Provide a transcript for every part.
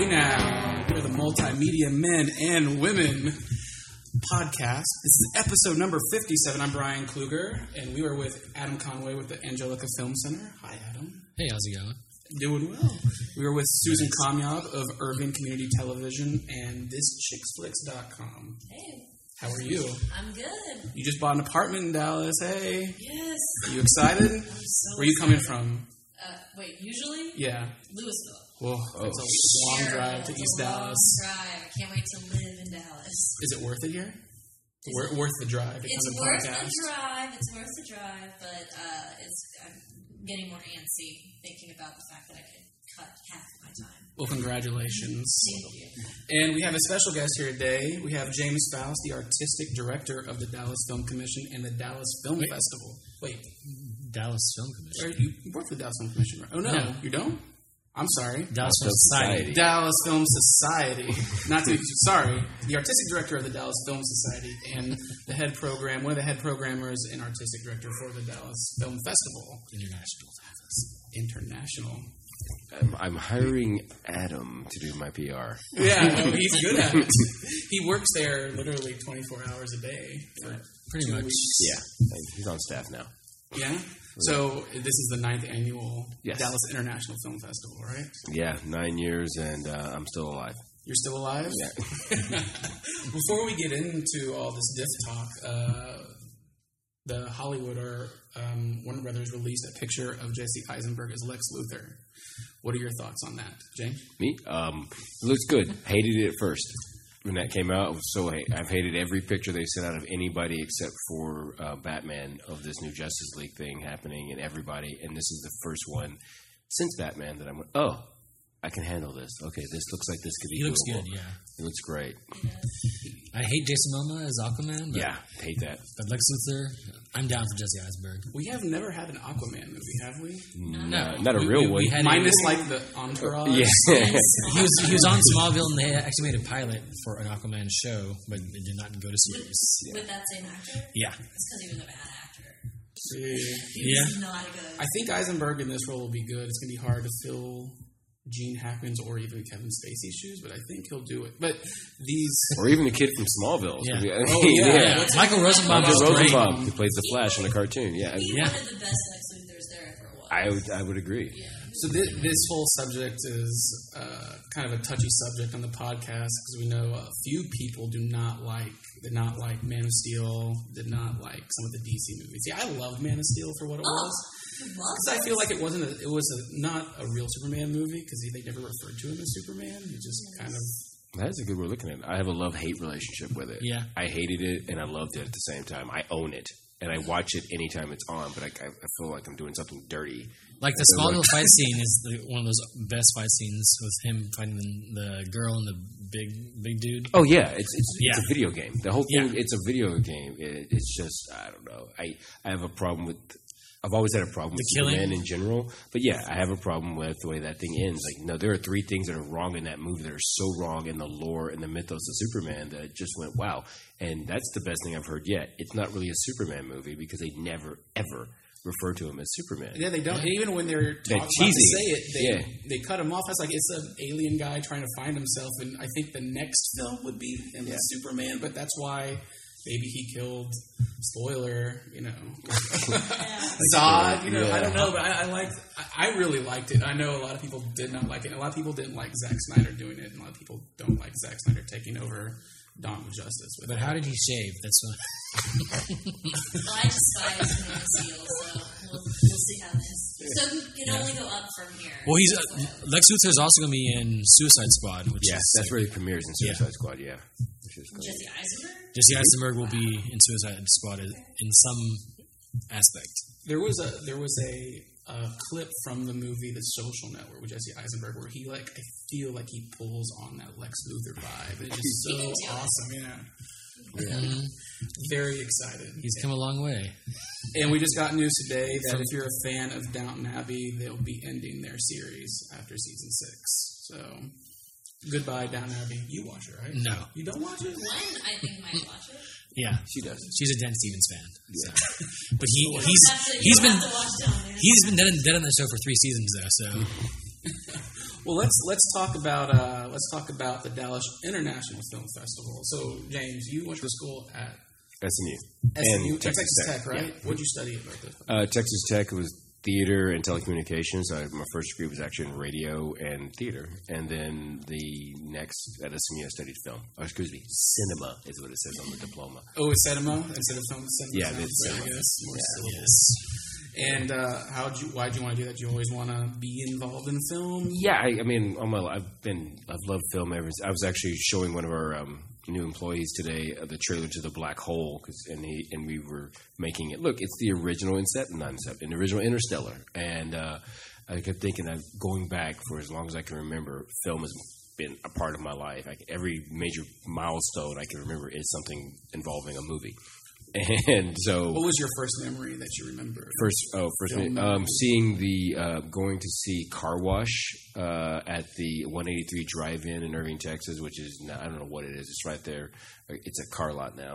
Hey now, we're the Multimedia Men and Women podcast. This is episode number 57. I'm Brian Kluger, and we are with Adam Conway with the Angelica Film Center. Hi, Adam. Hey, how's it going? Doing well. We were with Susan Komyab of Irving Community Television and ThisChicksFlix.com. Hey. How are you? I'm good. You just bought an apartment in Dallas. Hey. Yes. Are you excited? I'm so Where are you coming from? Wait, usually? Yeah. Louisville. Well, it's a long drive to East Dallas. Long drive. I can't wait to live in Dallas. Is it worth it here? Worth the drive to It's come to worth podcast? the drive. It's worth the drive, but I'm getting more antsy thinking about the fact that I could cut half of my time. Well, congratulations. Thank you. And we have a special guest here today. We have James Faust, the artistic director of the Dallas Film Commission and the Dallas Film Festival. Wait, Dallas Film Commission. you work for the Dallas Film Commission, right? Oh, no, you don't? I'm sorry. Dallas Film Society. Dallas Film Society. Sorry. The artistic director of the Dallas Film Society and the head program, one of the head programmers and artistic director for the Dallas Film Festival. International. I'm hiring Adam to do my PR. Yeah, no, he's good at it. He works there literally 24 hours a day. For Pretty much. weeks. Yeah, he's on staff now. Yeah? So this is the 9th annual Yes. Dallas International Film Festival, right? Yeah, 9 years, and I'm still alive. You're still alive? Yeah. Before we get into all this diff talk, the Hollywood or Warner Brothers released a picture of Jesse Eisenberg as Lex Luthor. What are your thoughts on that, James? Me? It looks good. Hated it at first. When that came out, I've hated every picture they sent out of anybody except for Batman of this new Justice League thing happening and everybody. And this is the first one since Batman that I'm like, oh, I can handle this. Okay, this looks like this could be He looks doable. good, yeah. It looks great. I hate Jason Momoa as Aquaman. But, Yeah, hate that. But Lex Luthor, I'm down for Jesse Eisenberg. We have never had an Aquaman movie, have we? No, not a real one. we had Minus like the Entourage. Yeah. He was on Smallville, and they actually made a pilot for an Aquaman show, but it did not go to series. With that same actor? Yeah. It's because he was a bad actor. Yeah. He's not good. I think Eisenberg in this role will be good. It's going to be hard to fill Gene Hackman's or even Kevin Spacey's shoes, but I think he'll do it. But these... Or even the kid from Smallville. Yeah. Oh, yeah. Michael Rosenbaum Michael is great. Rosenbaum, who plays the Flash in the cartoon. Yeah, He's Yeah. one of the best Lex Luthors there ever was. I would agree. Yeah. So this whole subject is kind of a touchy subject on the podcast because we know a few people did not like Man of Steel, did not like some of the DC movies. Yeah, I loved Man of Steel for what it was. Because I feel like it was not a real Superman movie because they never referred to him as Superman. He just kind of... That's a good way of looking at it. I have a love-hate relationship with it. Yeah. I hated it and I loved it at the same time. I own it. And I watch it anytime it's on, but I feel like I'm doing something dirty. Like the Smallville fight scene is one of those best fight scenes with him fighting the girl and the big dude. Oh, yeah. It's a video game. The whole thing, it's a video game. It's just, I don't know. I have a problem with... I've always had a problem with Superman in general. But yeah, I have a problem with the way that thing ends. Like, no, there are 3 things that are wrong in that movie that are so wrong in the lore and the mythos of Superman that it just went, wow. And that's the best thing I've heard yet. It's not really a Superman movie because they never, ever refer to him as Superman. Yeah, they don't. And even when they're talking about to say it, they cut him off. That's like it's an alien guy trying to find himself. And I think the next film would be him as Superman. But that's why... Maybe he killed, spoiler, Zod, I don't know, but I really liked it. I know a lot of people did not like it. A lot of people didn't like Zack Snyder doing it, and a lot of people don't like Zack Snyder taking over Dawn of Justice. But how did he shave? That's what... Well, I despise Man of Steel, so we'll see how this... So he can only go up from here. Well, Lex Luthor is also going to be in Suicide Squad, which is... that's where he premieres in Suicide Squad, yeah. Jesse Eisenberg? Jesse Eisenberg will be in Suicide Squad in some aspect. There was a clip from the movie The Social Network with Jesse Eisenberg where I feel like he pulls on that Lex Luthor vibe. It's just so awesome, Mm-hmm. Very excited. He's come a long way. And we just got news today that if you're a fan of Downton Abbey, they'll be ending their series after season 6. So, goodbye, Downton Abbey. You watch it, right? No. You don't watch it? Glenn, I think, might watch it. Yeah, she does. She's a Dan Stevens fan. Yeah. So. But he's been dead on the show for 3 seasons though. So Well, let's talk about the Dallas International Film Festival. So, James, you went to school at SMU and Texas Tech, right? Yeah. What did you study about this? Texas Tech was theater and telecommunications. My first degree was actually in radio and theater, and then the next at SMU I studied film. Or excuse me, cinema is what it says on the diploma. Oh, it's cinema instead of film. Cinema. Yeah, it's cinema. More syllables. And why'd you want to do that? Do you always want to be involved in film? Yeah, I mean, all my life, I've loved film ever since. I was actually showing one of our new employees today the trailer to The Black Hole, and we were making it. Look, it's the original the original Interstellar, and I kept thinking that going back for as long as I can remember, film has been a part of my life. Every major milestone I can remember is something involving a movie. And so, what was your first memory that you remember? Seeing going to see Car Wash at the 183 Drive-In in Irving, Texas, which is I don't know what it is. It's right there. It's a car lot now.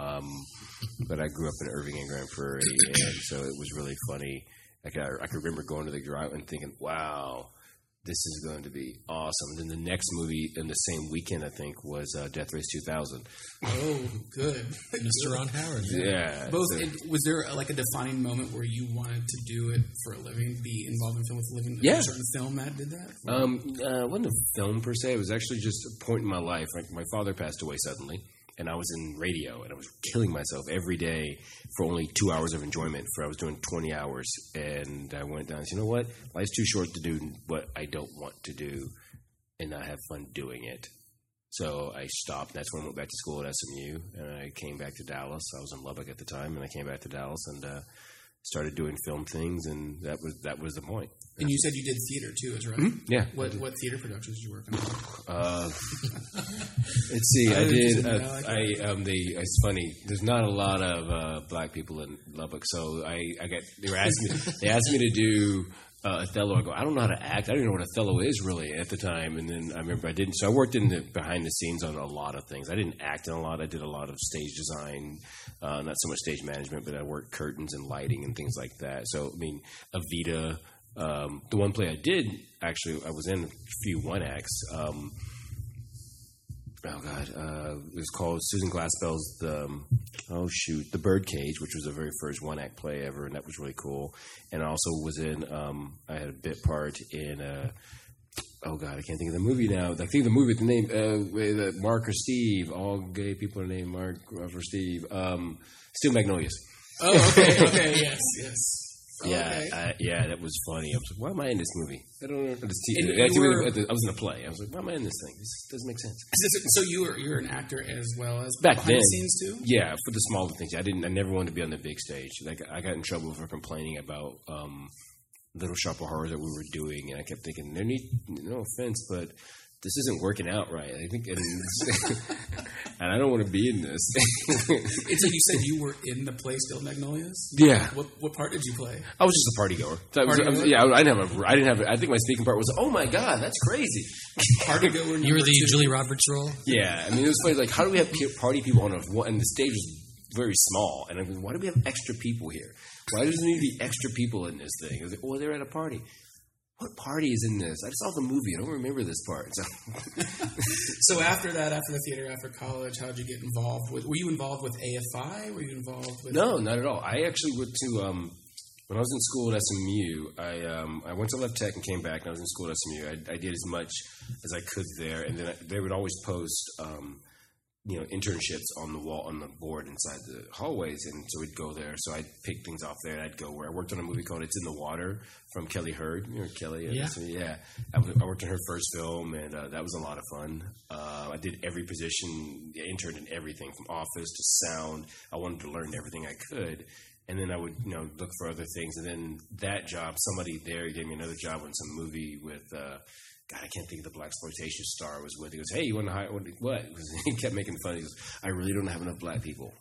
But I grew up in Irving and Grand Prairie, and so it was really funny. I could remember going to the drive and thinking, "Wow, this is going to be awesome." And then the next movie in the same weekend, I think, was Death Race 2000. Oh, good. Mr. Ron Howard. Yeah. Was there like a defining moment where you wanted to do it for a living, be involved in film with a living? Yeah. A certain film that did that? It wasn't a film per se. It was actually just a point in my life. Like my father passed away suddenly, and I was in radio, and I was killing myself every day for only 2 hours of enjoyment. I was doing 20 hours, and I went down and said, you know what? Life's too short to do what I don't want to do and not have fun doing it. So I stopped. That's when I went back to school at SMU, and I came back to Dallas. I was in Lubbock at the time, and I came back to Dallas and started doing film things, and that was the point. And you said you did theater too, is right? Mm-hmm. Yeah. What theater productions did you work on? Let's see. I did. It's funny. There's not a lot of black people in Lubbock, so they asked me to do Othello. I go, I don't know how to act. I don't even know what Othello is really at the time. And then I remember I didn't. So I worked in the behind the scenes on a lot of things. I didn't act in a lot. I did a lot of stage design, not so much stage management, but I worked curtains and lighting and things like that. So I mean, Evita. The one play I did, actually, I was in a few one acts. It was called Susan Glaspell's The Birdcage, which was the very first one act play ever, and that was really cool. And I also was in, I had a bit part in, I can't think of the movie now. I think of the movie with the name, with Mark or Steve, all gay people are named Mark or Steve. Steel Magnolias. Oh, okay, yes. Yeah, okay. That was funny. I was like, why am I in this movie? I don't know. I was in a play. I was like, why am I in this thing? This doesn't make sense. So you're an actor as well as back behind then, the scenes too? Yeah, for the smaller things. I never wanted to be on the big stage. Like I got in trouble for complaining about Little Shop of Horrors that we were doing, and I kept thinking, no offense, but this isn't working out right. I think, and I don't want to be in this. And so you said you were in the play Steel Magnolias? Yeah. What part did you play? I was just a party goer. I didn't have. I think my speaking part was, "Oh my God, that's crazy." Party goer. You were the Julie Roberts role. Yeah, I mean it was funny. Like, how do we have party people on and the stage was very small, and I mean, why do we have extra people here? Why does there need to be extra people in this thing? I was like, "Oh, they're at a party." What party is in this? I just saw the movie. I don't remember this part. So after that, after the theater, after college, how did you get involved with? Were you involved with AFI? Were you involved with? No, not at all. I actually went to when I was in school at SMU. I went to Left Tech and came back. And I was in school at SMU. I did as much as I could there, and then they would always post internships on the wall, on the board inside the hallways, and so we'd go there. So I'd pick things off there, and I'd go where I worked on a movie called It's in the Water from Kelly Hurd. You know Kelly? Yeah. I worked on her first film, and that was a lot of fun. I did every position, interned in everything from office to sound. I wanted to learn everything I could. And then I would, look for other things. And then that job, somebody there gave me another job on some movie with I can't think of the blaxploitation star I was with. He goes, "Hey, you want to hire what?" Because he kept making fun. He goes, "I really don't have enough black people."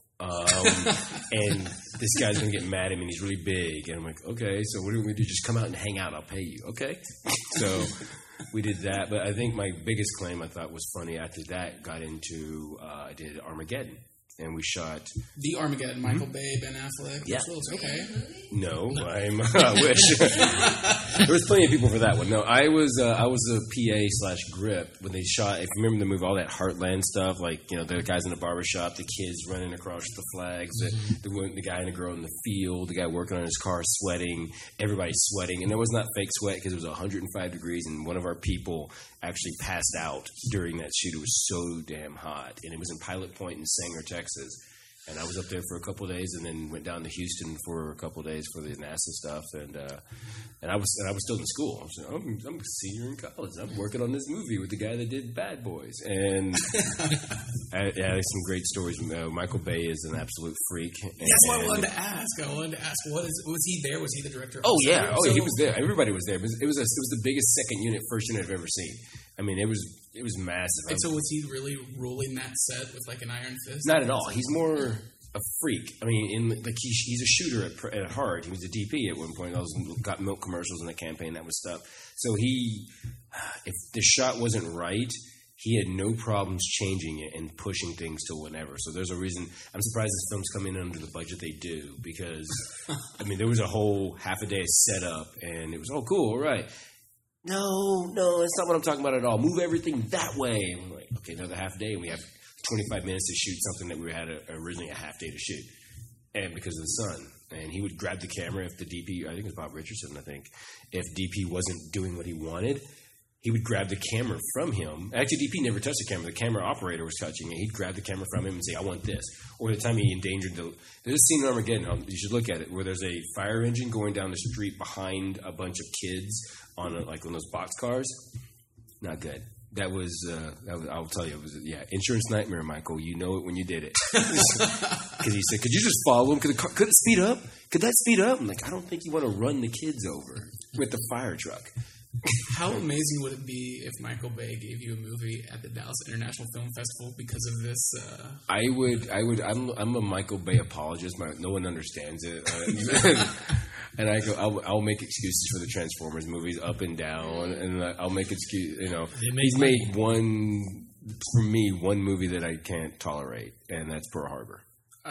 And this guy's going to get mad at me, and he's really big. And I'm like, okay, so what do we do? Just come out and hang out. I'll pay you. Okay. So we did that. But I think my biggest claim I thought was funny after that got into, I did Armageddon. and we shot the Armageddon. Michael Bay, Ben Affleck. Yeah. Okay. No. I wish. There was plenty of people for that one. No, I was a PA/grip when they shot. If you remember the movie, all that Heartland stuff, like the guys in the barbershop, the kids running across the flags, the guy and the girl in the field, the guy working on his car sweating, everybody sweating, and there was not fake sweat because it was 105 degrees, and one of our people actually passed out during that shoot. It was so damn hot, and it was in Pilot Point in Sanger, Texas. And I was up there for a couple of days, and then went down to Houston for a couple of days for the NASA stuff. And I was still in school. I'm a senior in college. I'm working on this movie with the guy that did Bad Boys. And I had some great stories. Michael Bay is an absolute freak. That's what I wanted to ask. Was he there? Was he the director? Oh yeah, he was there. Everybody was there. It was the biggest second unit, first unit I've ever seen. I mean, it was massive. And so was he really ruling that set with like an iron fist? Not at all. He's more a freak. I mean, he's a shooter at heart. He was a DP at one point. I got milk commercials in the campaign, that was stuff. So if the shot wasn't right, he had no problems changing it and pushing things to whenever. So there's a reason. I'm surprised this film's coming in under the budget they do, because I mean, there was a whole half a day set up, and it was cool, all right. No, that's not what I'm talking about at all. Move everything that way. And I'm like, okay, another half day, and we have 25 minutes to shoot something that we had originally a half day to shoot, and because of the sun. And he would grab the camera if the DP, I think it was Bob Richardson, if DP wasn't doing what he wanted, he would grab the camera from him. Actually, DP never touched the camera. The camera operator was touching it. He'd grab the camera from him and say, I want this. Or the time he endangered there's a scene in Armageddon, you should look at it, where there's a fire engine going down the street behind a bunch of kids on one of those box cars. Not good. That was I'll tell you, it was insurance nightmare, Michael. You know it when you did it. Because he said, could you just follow him? Could it speed up? Could that speed up? I'm like, I don't think you want to run the kids over with the fire truck. How amazing would it be if Michael Bay gave you a movie at the Dallas International Film Festival because of this? I would. I'm a Michael Bay apologist. No one understands it, and I'll make excuses for the Transformers movies up and down, and I'll make excuses. He's made one movie that I can't tolerate, and that's Pearl Harbor.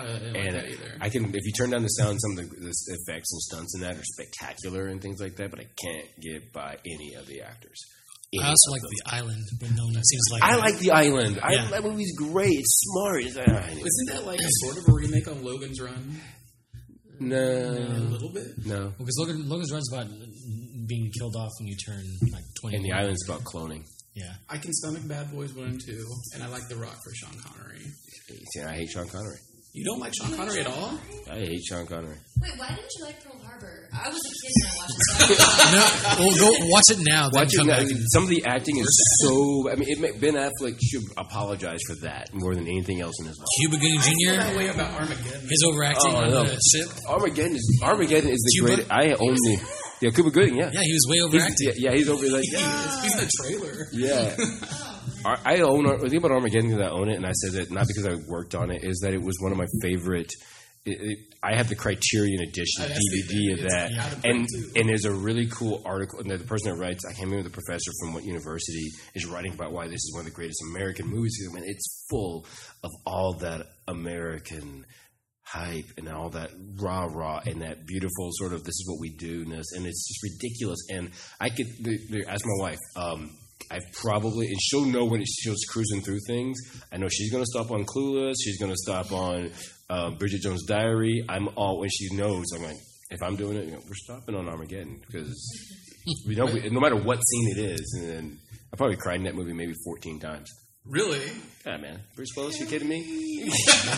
I can, if you turn down the sound, some of the effects and stunts in that are spectacular and things like that, but I can't get by any of the actors. I also like The Island, but no one seems like I like The Island. That movie's great. It's smart. Isn't that like sort of a remake on Logan's Run? No. A little bit? No. Because Logan's Run's about being killed off when you turn like 20. And The Island's about cloning. Yeah. I can stomach Bad Boys 1 and 2, and I like The Rock for Sean Connery. I hate Sean Connery. You don't like Sean Connery at all? I hate Sean Connery. Wait, why didn't you like Pearl Harbor? I was a kid when I watched it. No, well, go watch it now. Watch it now. Some of the acting is so... I mean, Ben Affleck should apologize for that more than anything else in his life. Cuba Gooding Jr.? I feel that way about Armageddon. His overacting on the ship? Armageddon is the greatest... I own the... Yeah, Cuba Gooding, yeah. Yeah, he was way overacting. He's over like... He's in the trailer. Yeah. I own the thing about Armageddon because I own it, and I said that not because I worked on it, is that it was one of my favorite. I have the Criterion edition DVD of that, and there's a really cool article. And the person that writes, I can't remember the professor from what university, is writing about why this is one of the greatest American movies. I mean, it's full of all that American hype and all that rah and that beautiful sort of this is what we do-ness, and it's just ridiculous. And I could ask my wife. I've probably, and she'll know when she's cruising through things. I know she's going to stop on Clueless. She's going to stop on Bridget Jones' Diary. When she knows, I'm like, if I'm doing it, we're stopping on Armageddon because we know no matter what scene it is. And I probably cried in that movie maybe 14 times. Really? Yeah, man. Bruce Willis, you kidding me?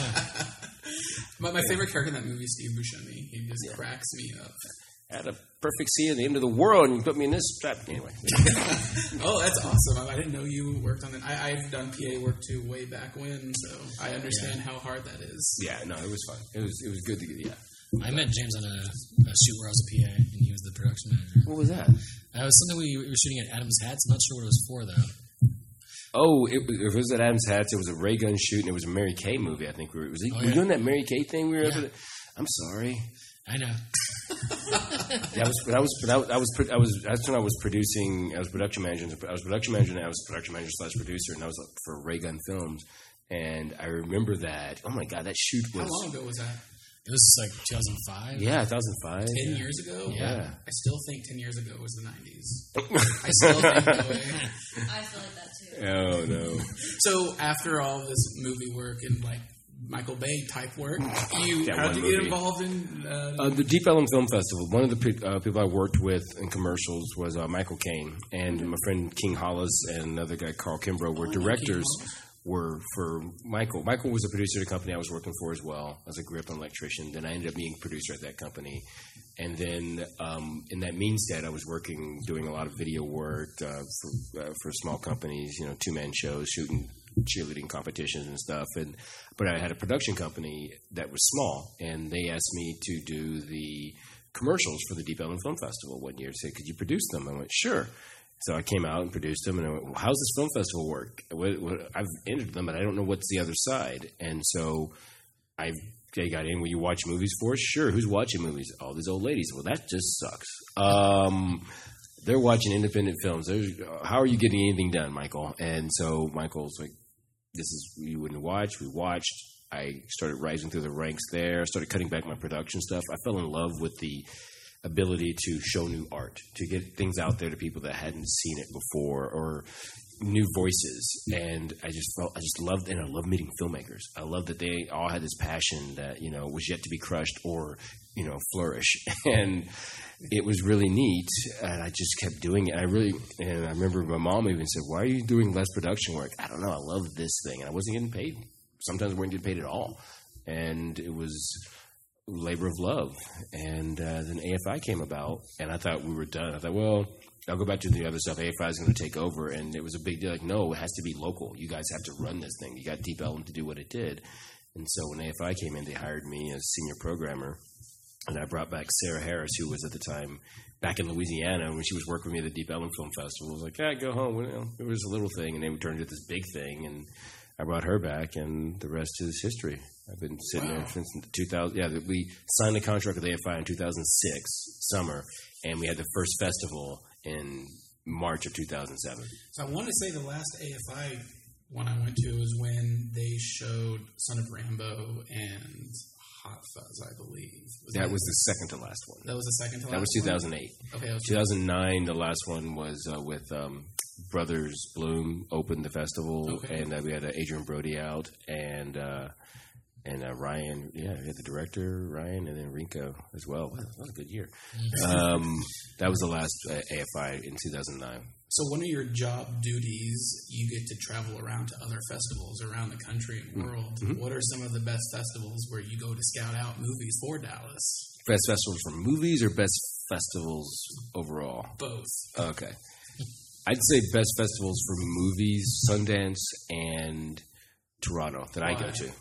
My favorite character in that movie is Steve Buscemi. He just cracks me up. I had a perfect scene at the end of the world, and you put me in this trap. Anyway. Oh, that's awesome. I didn't know you worked on it. I've done PA work too way back when, so I understand how hard that is. Yeah, no, it was fun. It was good to get, I met James on a shoot where I was a PA, and he was the production manager. What was that? It was something we were shooting at Adam's Hats. I'm not sure what it was for, though. Oh, if it was at Adam's Hats, it was a Ray Gun shoot, and it was a Mary Kay movie, I think. Were you doing that Mary Kay thing? I'm sorry. I know. That's when I was producing. I was production manager. I was production manager, and I was production manager / producer, and I was for Ray Gun Films. And I remember that. Oh my God, that shoot was. How long ago was that? It was like 2005. Yeah, 2005. 10 years ago? Yeah. I still think 10 years ago was the 90s. I still think that way. I feel like that too. Oh, no. So after all this movie work and like Michael Bay type work, how did you get involved in... the Deep Ellum Film Festival. One of the people I worked with in commercials was Michael Caine. And my friend King Hollis and another guy, Carl Kimbrough, were directors. Were for Michael. Michael was a producer at a company I was working for as well as a grip and electrician. Then I ended up being a producer at that company. And then in that meanstead, I was doing a lot of video work for small companies, two-man shows, shooting cheerleading competitions and stuff. But I had a production company that was small, and they asked me to do the commercials for the Deep Ellum Film Festival one year. Said, could you produce them? I went, sure. So I came out and produced them, and I went, well, how's this film festival work? I've entered them, but I don't know what's the other side. And so they got in. Will you watch movies for us? Sure. Who's watching movies? All these old ladies. Well, that just sucks. They're watching independent films. How are you getting anything done, Michael? And so Michael's like, you wouldn't watch. We watched. I started rising through the ranks there. I started cutting back my production stuff. I fell in love with the ability to show new art, to get things out there to people that hadn't seen it before, or new voices. And I loved meeting filmmakers. I loved that they all had this passion that, was yet to be crushed or, flourish. And it was really neat. And I just kept doing it. And I remember my mom even said, why are you doing less production work? I don't know. I love this thing. And I wasn't getting paid. Sometimes I wasn't getting paid at all. And it was labor of love. And then AFI came about, and I thought we were done. I thought, well, I'll go back to the other stuff. AFI is going to take over, and it was a big deal. Like, no, it has to be local. You guys have to run this thing. You got Deep Ellum to do what it did. And so when AFI came in, they hired me as senior programmer, and I brought back Sarah Harris, who was at the time back in Louisiana when she was working with me at the Deep Ellum Film Festival. I was like, go home. Well, it was a little thing, and then we turned it into this big thing, and I brought her back, and the rest is history. I've been sitting there since 2000. Yeah, we signed the contract with AFI in 2006 summer, and we had the first festival in March of 2007. So I want to say the last AFI one I went to was when they showed Son of Rambo and Hot Fuzz, I believe. That was the second to last one. That was the second to last one? That was 2008. Okay. 2009, the last one was with Brothers Bloom opened the festival, and we had Adrian Brody out, and Ryan, we had the director, Ryan, and then Rinko as well. Wow, that was a good year. That was the last AFI in 2009. So one of your job duties, you get to travel around to other festivals around the country and world. Mm-hmm. What are some of the best festivals where you go to scout out movies for Dallas? Best festivals for movies or best festivals overall? Both. Okay. I'd say best festivals for movies, Sundance and Toronto that I go to.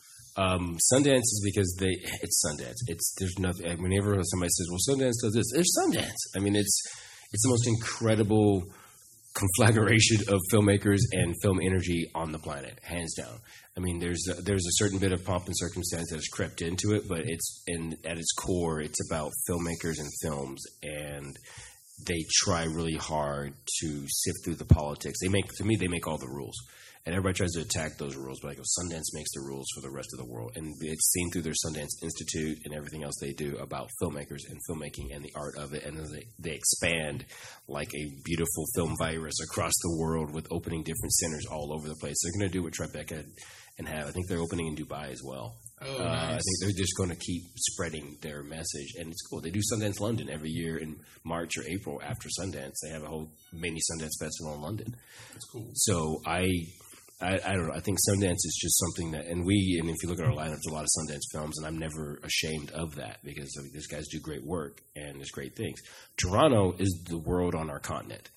Sundance is because it's Sundance. There's nothing. Whenever somebody says, "Well, Sundance does this," there's Sundance. I mean, it's the most incredible conflagration of filmmakers and film energy on the planet, hands down. I mean, there's a certain bit of pomp and circumstance that has crept into it, but at its core, it's about filmmakers and films, and they try really hard to sift through the politics. They make all the rules. And everybody tries to attack those rules, but Sundance makes the rules for the rest of the world. And it's seen through their Sundance Institute and everything else they do about filmmakers and filmmaking and the art of it. And they expand like a beautiful film virus across the world with opening different centers all over the place. They're going to do what Tribeca and have. I think they're opening in Dubai as well. Oh, nice. I think they're just going to keep spreading their message. And it's cool. They do Sundance London every year in March or April after Sundance. They have a whole mini Sundance festival in London. That's cool. So I don't know. I think Sundance is just something that, and if you look at our lineup, there's a lot of Sundance films, and I'm never ashamed of that because these guys do great work and there's great things. Toronto is the world on our continent,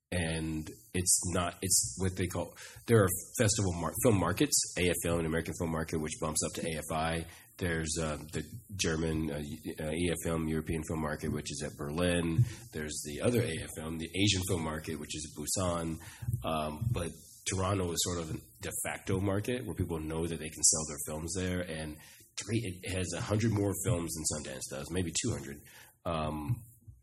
and it's what they call, there are festival film markets, AFM, an American Film Market, which bumps up to AFI. There's the German EFM, European Film Market, which is at Berlin. There's the other AFM, the Asian Film Market, which is at Busan, but Toronto is sort of a de facto market where people know that they can sell their films there, and it has 100 more films than Sundance does, maybe 200.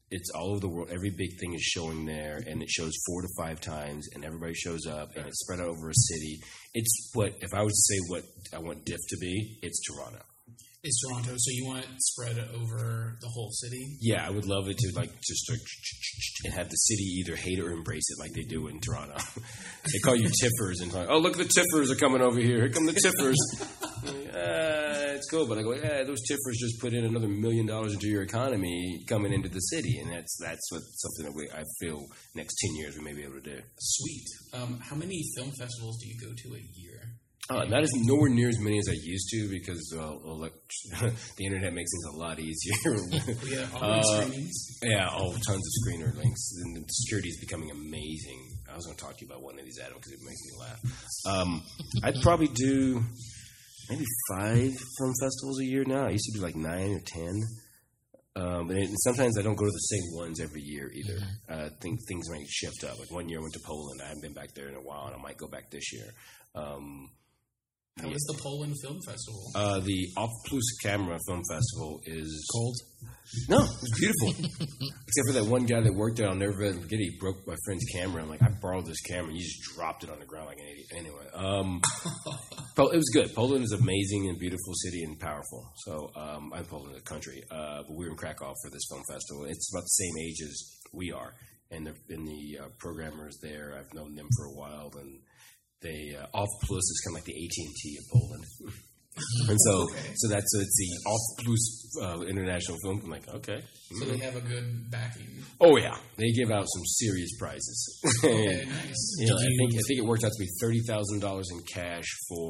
it's all over the world. Every big thing is showing there, and it shows 4 to 5 times, and everybody shows up, and it's spread out over a city. It's if I was to say what I want DIF to be, it's Toronto. It's Toronto, so you want it spread over the whole city? Yeah, I would love it to and have the city either hate it or embrace it like they do in Toronto. They call you Tiffers and like, oh, look, the Tiffers are coming over here. Here come the Tiffers. It's cool, but I go, those Tiffers just put in another $1 million into your economy coming into the city, and that's something that I feel next 10 years we may be able to do. Sweet. How many film festivals do you go to a year? Not as nowhere near as many as I used to because the internet makes things a lot easier. Yeah, all screenings. Yeah, tons of screener links, and the security is becoming amazing. I was going to talk to you about one of these, Adam, because it makes me laugh. I'd probably do maybe 5 film festivals a year now. I used to do like 9 or 10. And sometimes I don't go to the same ones every year either. I think things might shift up. Like one year I went to Poland. I haven't been back there in a while, and I might go back this year. How is the Poland Film Festival? The Off Plus Camera Film Festival is... Cold? No, it's beautiful. Except for that one guy that worked there, I'll never forget, he broke my friend's camera. I'm like, I borrowed this camera, and he just dropped it on the ground like an idiot. Anyway, it was good. Poland is an amazing and beautiful city and powerful. So I'm Poland, the country. But we were in Krakow for this film festival. It's about the same age as we are. And the programmers there, I've known them for a while, and they Off Plus is kind of like the AT&T of Poland. And so it's the Off Plus International Film. I'm like, okay. So they have a good backing. Oh yeah, they give out some serious prizes. Okay, nice. I think it worked out to be $30,000 in cash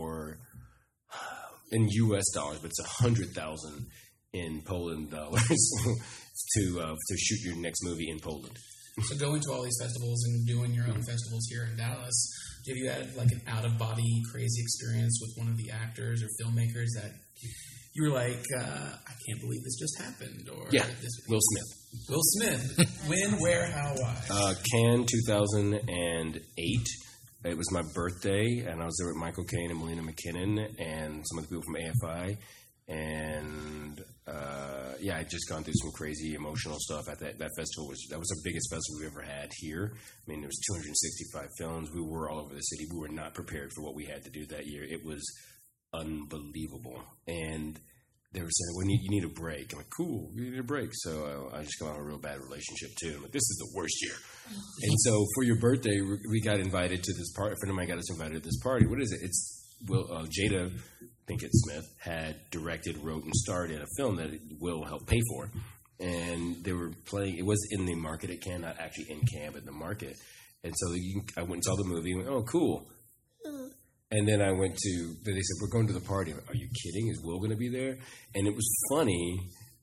in U.S. dollars, but it's $100,000 in Poland dollars to shoot your next movie in Poland. So going to all these festivals and doing your own festivals here in Dallas, have you had like an out-of-body crazy experience with one of the actors or filmmakers that you were like, I can't believe this just happened? Or Will Smith. Will Smith. When, where, how, why? Cannes 2008. It was my birthday, and I was there with Michael Caine and Melina McKinnon and some of the people from AFI. And I'd just gone through some crazy emotional stuff at that festival. That was the biggest festival we ever had here. I mean, there was 265 films. We were all over the city. We were not prepared for what we had to do that year. It was unbelievable. And they were saying, well, you need a break. I'm like, cool, you need a break. So I just got on a real bad relationship, too. I'm like, this is the worst year. And so for your birthday, we got invited to this party. A friend of mine got us invited to this party. What is it? It's Jada Pinkett Smith had directed, wrote, and starred in a film that Will helped pay for. And they were playing, it was in the market at Cannes, not actually in Cannes, but in the market. And so I went and saw the movie and went, oh, cool. And then they said, we're going to the party. Like, are you kidding? Is Will going to be there? And it was funny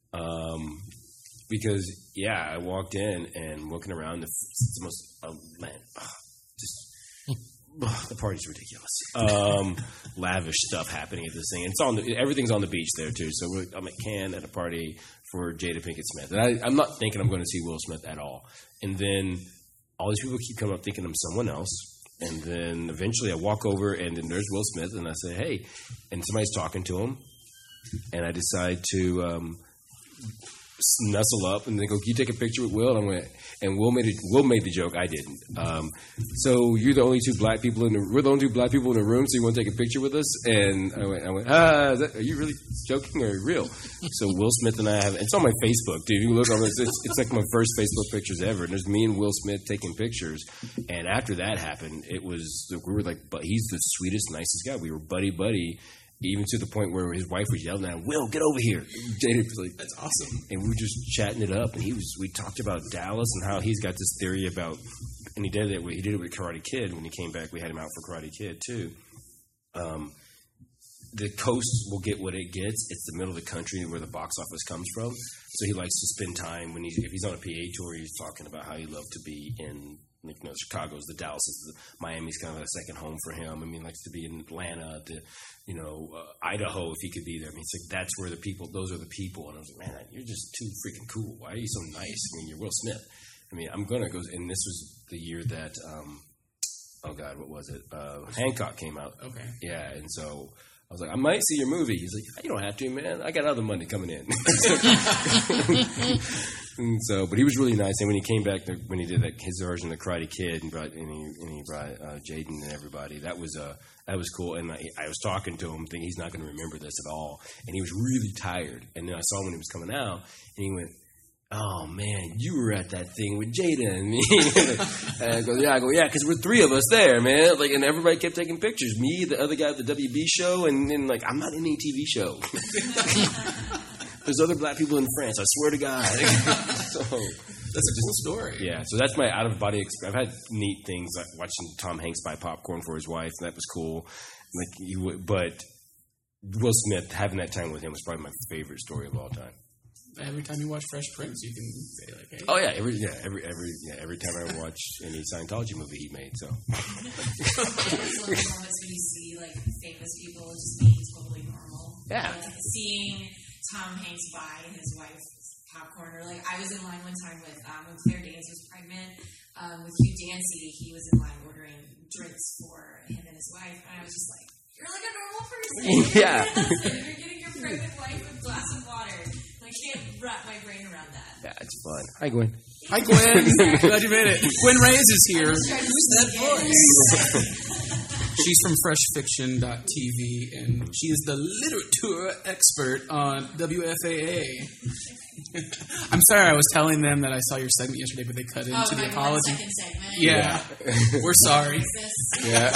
because, I walked in and looking around, the most, the party's ridiculous. Lavish stuff happening at this thing. And everything's on the beach there, too. So I'm at Cannes at a party for Jada Pinkett Smith. And I'm not thinking I'm going to see Will Smith at all. And then all these people keep coming up thinking I'm someone else. And then eventually I walk over, and then there's Will Smith, and I say, hey. And somebody's talking to him. And I decide to nestle up, and they go, can you take a picture with Will? And I went, and Will made the joke. I didn't. So you're the only two black people we're the only two black people in the room, so you want to take a picture with us? And I went, are you really joking or real? So Will Smith and I it's on my Facebook, dude. You look on it's like my first Facebook pictures ever. And there's me and Will Smith taking pictures. And after that happened, we were like, but he's the sweetest, nicest guy. We were buddy. Even to the point where his wife was yelling at him, Will, get over here. Jada was like, that's awesome. And we were just chatting it up. And we talked about Dallas and how he's got this theory about, and he did it with Karate Kid. When he came back, we had him out for Karate Kid too. The coast will get what it gets. It's the middle of the country where the box office comes from. So he likes to spend time if he's on a PA tour, he's talking about how he loved to be in, Chicago's the Dallas, Miami's kind of a second home for him. I mean, he likes to be in Atlanta, Idaho if he could be there. I mean, it's like that's where those are the people. And I was like, man, you're just too freaking cool. Why are you so nice? I mean, you're Will Smith. I mean, I'm gonna go. And this was the year that, oh God, what was it? Hancock came out. Okay. Yeah, and so I was like, I might see your movie. He's like, you don't have to, man. I got other money coming in. And so, but he was really nice. And when he came back, when he did his version of the Karate Kid, and he brought Jaden and everybody, that was cool. And I was talking to him, thinking he's not going to remember this at all. And he was really tired. And then I saw him when he was coming out, and he went, "Oh man, you were at that thing with Jada and me." And I go, yeah, because we're three of us there, man. Like, and everybody kept taking pictures. Me, the other guy at the WB show, and then like, I'm not in any TV show. There's other black people in France. I swear to God. So that's a cool story. Yeah, so that's my out of body experience. I've had neat things like watching Tom Hanks buy popcorn for his wife, and that was cool. But Will Smith, having that time with him was probably my favorite story of all time. Every time you watch Fresh Prince, you can say like, "Hey." Oh yeah, every time I watch any Scientology movie he made. So. It's one of those moments when you see like famous people just being totally normal. Yeah. Like, seeing Tom Hanks buy his wife popcorn, or like I was in line one time with when Claire Danes was pregnant with Hugh Dancy. He was in line ordering drinks for him and his wife, and I was just like, "You're like a normal person. Yeah. You're getting your pregnant wife a glass of water." I can't wrap my brain around that. Yeah, it's fun. Hi, Gwen. Hi, Gwen. Glad you made it. Gwen Reyes is here. Who's that voice? She's from freshfiction.tv, and she is the literature expert on WFAA. I'm sorry, I was telling them that I saw your segment yesterday, but they cut into the apology. Segment. Yeah. We're sorry. Yeah.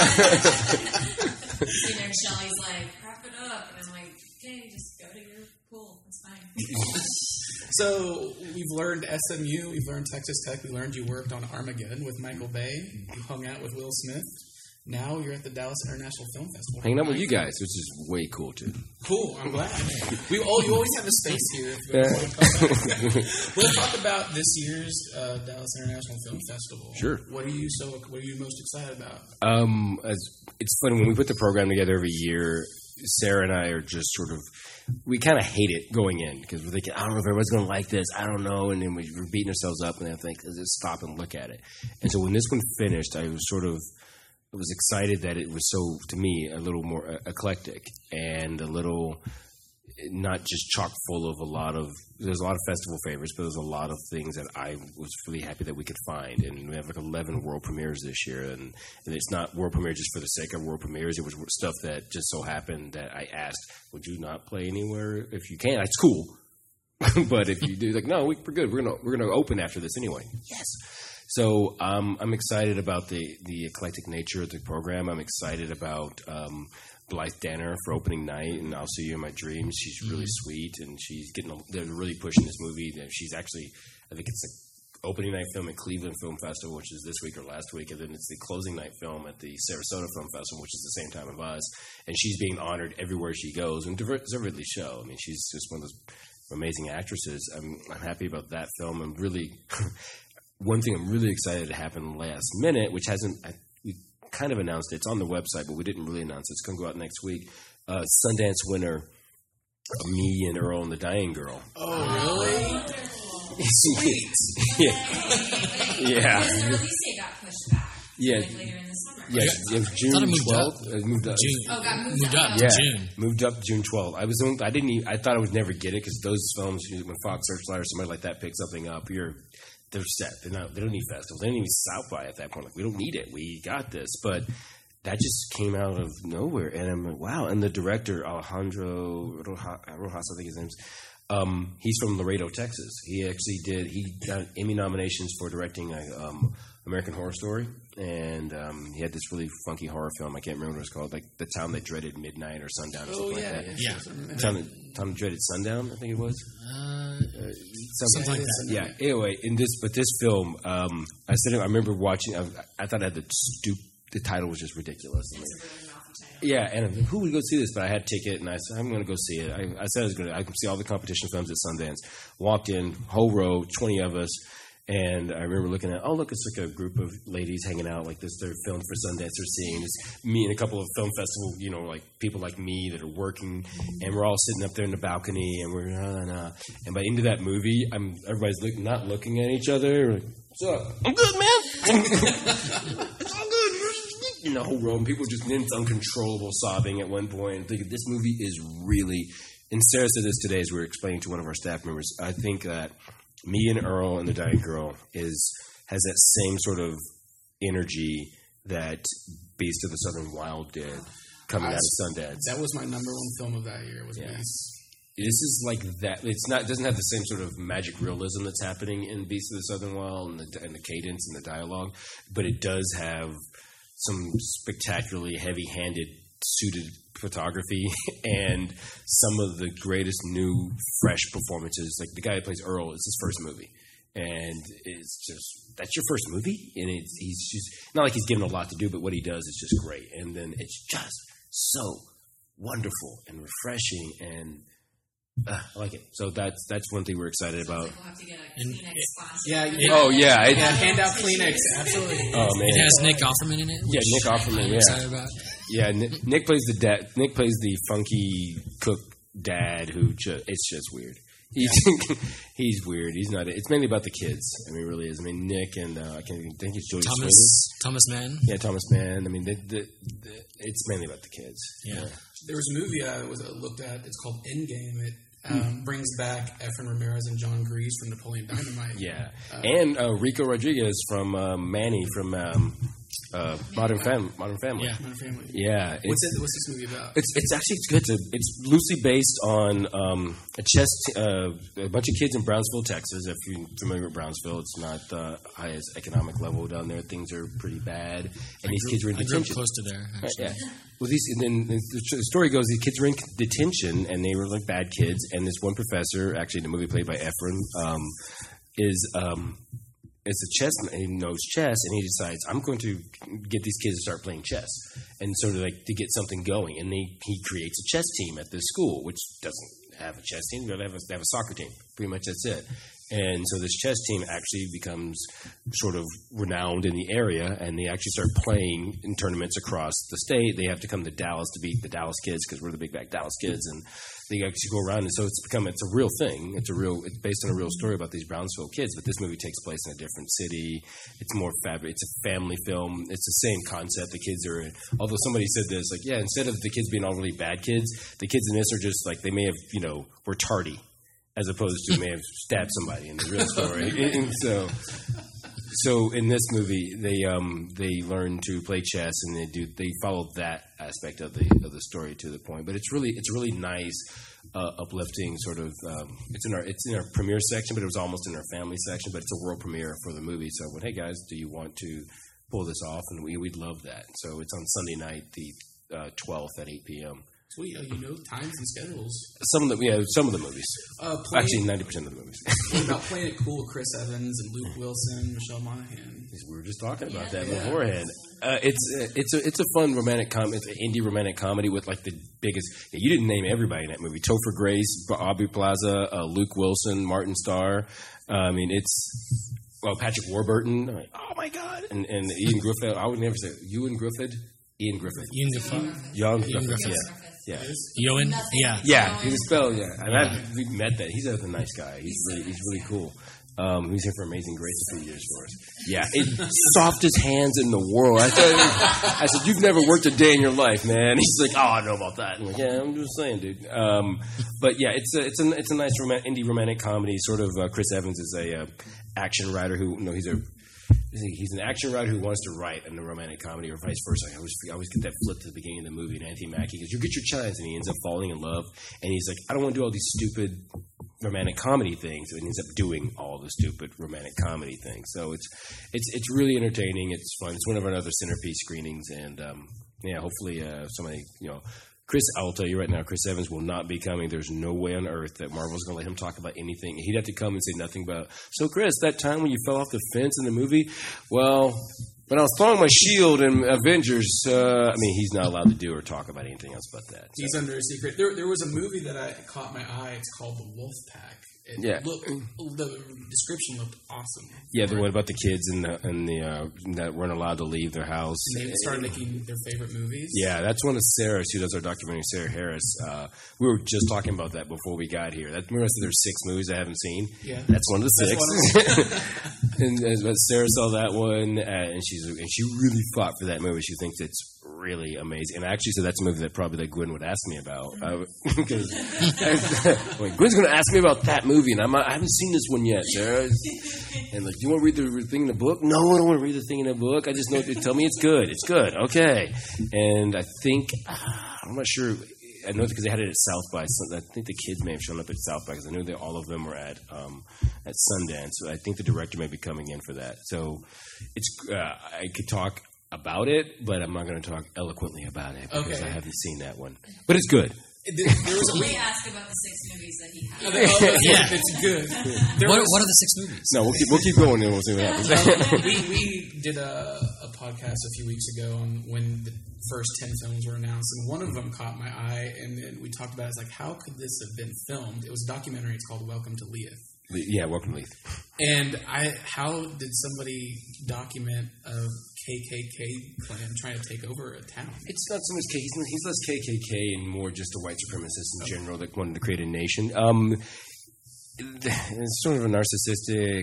And Shelly's like, wrap it up. And I'm like, okay, just go to your pool. It's fine. So we've learned SMU, we've learned Texas Tech, we learned you worked on Armageddon with Michael Bay, you hung out with Will Smith. Now you're at the Dallas International Film Festival. Hanging out with you guys, which is way cool too. Cool, I'm glad. You always have a space here. Let's talk about this year's Dallas International Film Festival. Sure. What are you most excited about? It's funny when we put the program together every year. Sarah and I are just sort of, we kind of hate it going in because we're thinking, I don't know if everyone's going to like this. I don't know. And then we're beating ourselves up and I think, let's stop and look at it. And so when this one finished, I was excited that it was so, to me, a little more eclectic and a little not just chock full of there's a lot of festival favorites, but there's a lot of things that I was really happy that we could find. And we have like 11 world premieres this year. And it's not world premiere just for the sake of world premieres. It was stuff that just so happened that I asked, would you not play anywhere? If you can, it's cool. But if you do, like, no, we're good. We're gonna open after this anyway. Yes. So I'm excited about the eclectic nature of the program. I'm excited about Blythe Danner for opening night, and I'll See You in My Dreams. She's really sweet, and they're really pushing this movie. She's actually, I think it's the opening night film at Cleveland Film Festival, which is this week or last week, and then it's the closing night film at the Sarasota Film Festival, which is the same time of us. And she's being honored everywhere she goes, and deservedly so. I mean, she's just one of those amazing actresses. I'm happy about that film. I'm really one thing I'm really excited to happen last minute, which we kind of announced it. It's on the website, but we didn't really announce it. It's going to go out next week. Sundance winner, Me and Earl and the Dying Girl. Oh, really? Sweet. Yeah. The release date got pushed back. Yeah. Like later in the summer. Yeah, it was June 12th. It moved up. Got moved up. Yeah, June. Moved up June 12th. I thought I would never get it because those films, when Fox Searchlight or somebody like that picks something up, they're set. They don't need festivals. They don't need South by at that point. Like, we don't need it. We got this. But that just came out of nowhere. And I'm like, wow. And the director, Alejandro Rojas, I think his name's, he's from Laredo, Texas. He got Emmy nominations for directing American Horror Story. And he had this really funky horror film. I can't remember what it's called. Like The Town That Dreaded Midnight or Sundown or something like that. Yeah. Town That Dreaded Sundown, I think it was. Something like that. Yeah. Anyway, this film, I remember watching. I thought it had the title was just ridiculous. It's a really mouthy title. Yeah, and I'm like, who would go see this? But I had a ticket, and I said, I'm going to go see it. I said I was going to. I could see all the competition films at Sundance. Walked in, whole row, 20 of us. And I remember looking at, it's like a group of ladies hanging out like this. They're filmed for Sundance. They're seeing it's me and a couple of film festival, like people like me that are working, and we're all sitting up there in the balcony, and we're And by the end of that movie, everybody's not looking at each other. Like, what's up? I'm good, man. It's all good. In the whole row, and people just it's uncontrollable sobbing at one point. And thinking this movie is really. And Sarah said this today as we were explaining to one of our staff members. I think that Me and Earl and the Dying Girl has that same sort of energy that Beast of the Southern Wild did coming out of Sundance. That was my number one film of that year. Was Beast. This is like that. It's not. It doesn't have the same sort of magic realism that's happening in Beast of the Southern Wild and the cadence and the dialogue, but it does have some spectacularly heavy-handed, suited photography and some of the greatest new, fresh performances. Like the guy who plays Earl, it's his first movie, and it's just that's your first movie, and he's just not like he's given a lot to do, but what he does is just great, and then it's just so wonderful and refreshing and. I like it. So that's one thing we're excited about. We'll have to get a Kleenex sponsor. Hand out Kleenex. Absolutely. Oh man, it has Nick Offerman in it. Yeah, Nick Offerman. I'm excited about. Yeah, Nick plays the dad. Nick plays the funky cook dad who it's just weird. He's weird. He's not. It's mainly about the kids. I mean, it really is. I mean, Nick and I think it's Jodie Swinger. Thomas Mann. Yeah, Thomas Mann. I mean, it's mainly about the kids. Yeah. There was a movie I looked at. It's called Endgame. It brings back Efren Ramirez and John Grease from Napoleon Dynamite. Yeah, and Rico Rodriguez from Manny from Modern Family. Yeah, Modern Family. Yeah. What's this movie about? It's good. It's loosely based on a bunch of kids in Brownsville, Texas. If you're familiar with Brownsville, it's not the highest economic level down there. Things are pretty bad, and these kids are in detention. I grew up close to there. Actually. Yeah. Well, the story goes, these kids were in detention, and they were like bad kids. And this one professor, actually in the movie played by Efren, is a chess. He knows chess, and he decides I'm going to get these kids to start playing chess, and sort of like to get something going. And he creates a chess team at this school, which doesn't have a chess team; they have a soccer team. Pretty much that's it. And so this chess team actually becomes sort of renowned in the area, and they actually start playing in tournaments across the state. They have to come to Dallas to beat the Dallas kids because we're the big back Dallas kids, and they actually go around. And so it's a real thing. It's based on a real story about these Brownsville kids. But this movie takes place in a different city. It's more it's a family film. It's the same concept. The kids are, although somebody said this, like, yeah, instead of the kids being all really bad kids, the kids in this are just like they may have were tardy. As opposed to may have stabbed somebody in the real story. And so in this movie, they learn to play chess, and they follow that aspect of the story to the point. But it's really nice, uplifting sort of. It's in our premiere section, but it was almost in our family section. But it's a world premiere for the movie. So I went, hey guys, do you want to pull this off? And we'd love that. So it's on Sunday night, the 12th at 8 p.m. Sweet, times and schedules. Some of the movies. Actually, 90% of the movies. What about Playing It Cool with Chris Evans and Luke Wilson, Michelle Monaghan? We were just talking about that beforehand. It's a fun romantic comedy. It's an indie romantic comedy with like the biggest. You didn't name everybody in that movie: Topher Grace, Aubrey Plaza, Luke Wilson, Martin Starr. I mean, it's Patrick Warburton. Oh my God! And Ian Griffith. I would never say Ian Griffith. Ian Griffith. Ian Griffith. Yeah. Ewan? Yeah. He was spelled, we met that. He's a nice guy. He's really cool. He was here for Amazing Grace a few years for us. Yeah. Softest hands in the world. I said, you've never worked a day in your life, man. He's like, oh, I know about that. I'm like, yeah, I'm just saying, dude. But yeah, it's a nice indie romantic comedy. Sort of Chris Evans is a action writer who, he's an action writer who wants to write in a romantic comedy or vice versa. I always get that flip to the beginning of the movie, and Anthony Mackie goes, you get your chance, and he ends up falling in love, and he's like, I don't want to do all these stupid romantic comedy things, and he ends up doing all the stupid romantic comedy things. So it's really entertaining. It's fun. It's one of our other centerpiece screenings, and hopefully somebody, Chris, I will tell you right now, Chris Evans will not be coming. There's no way on earth that Marvel's going to let him talk about anything. He'd have to come and say nothing about, so Chris, that time when you fell off the fence in the movie, well, when I was throwing my shield in Avengers, he's not allowed to do or talk about anything else but that. He's under a secret. There was a movie that caught my eye. It's called The Wolf Pack. The description looked awesome. Yeah, the one about the kids and the that weren't allowed to leave their house. And they started making their favorite movies. Yeah, that's one of Sarah's, who does our documentary, Sarah Harris. We were just talking about that before we got here. Remember, there's 6 movies I haven't seen. Yeah, that's one of the 6. And Sarah saw that one, and she really fought for that movie. She thinks it's really amazing. And I actually said that's a movie that probably that Gwen would ask me about. Because Gwen's going to ask me about that movie, and I haven't seen this one yet, Sarah. And like, do you want to read the thing in the book? No, I don't want to read the thing in the book. I just know, tell me it's good. It's good. Okay. And I think, I'm not sure. I know because they had it at South by. I think the kids may have shown up at South by because I know that all of them were at Sundance. So I think the director may be coming in for that. So it's I could talk about it, but I'm not going to talk eloquently about it because I haven't seen that one. But it's good. We ask about the 6 movies that he had. It's good. What are the 6 movies? No, we'll keep going and we'll see what happens. We did a podcast a few weeks ago on when the first 10 films were announced, and one of them caught my eye, and then we talked about it. It's like, how could this have been filmed? It was a documentary. It's called Welcome to Leith. Yeah, Welcome to Leith. And how did somebody document a KKK clan trying to take over a town? It's not so much he's less KKK and more just a white supremacist in general that wanted to create a nation. It's sort of a narcissistic.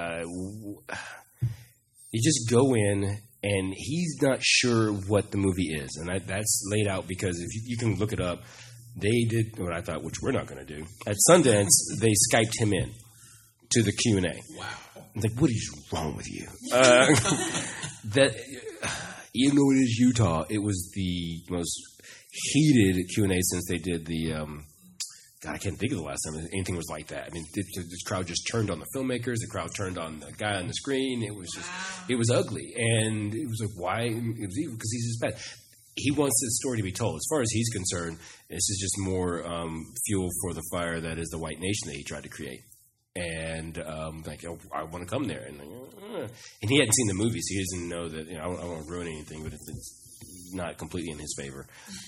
You just go in, and he's not sure what the movie is, and that's laid out because if you can look it up, they did what I thought, which we're not going to do. At Sundance, they Skyped him in to the Q&A. Wow! I'm like, what is wrong with you? That even though it is Utah, it was the most heated Q&A since they did the. God, I can't think of the last time anything was like that. I mean, this crowd just turned on the filmmakers. The crowd turned on the guy on the screen. It was just, it was ugly. And it was like, why? It was evil because he's just bad. He wants this story to be told. As far as he's concerned, this is just more fuel for the fire that is the white nation that he tried to create. And I want to come there. And he hadn't seen the movie, so he doesn't know that. I don't want to ruin anything, but it's not completely in his favor.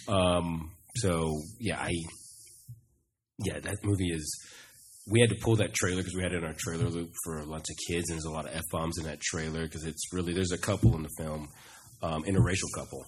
That movie is. We had to pull that trailer because we had it in our trailer loop for lots of kids, and there's a lot of F-bombs in that trailer because it's really there's a couple in the film, interracial couple.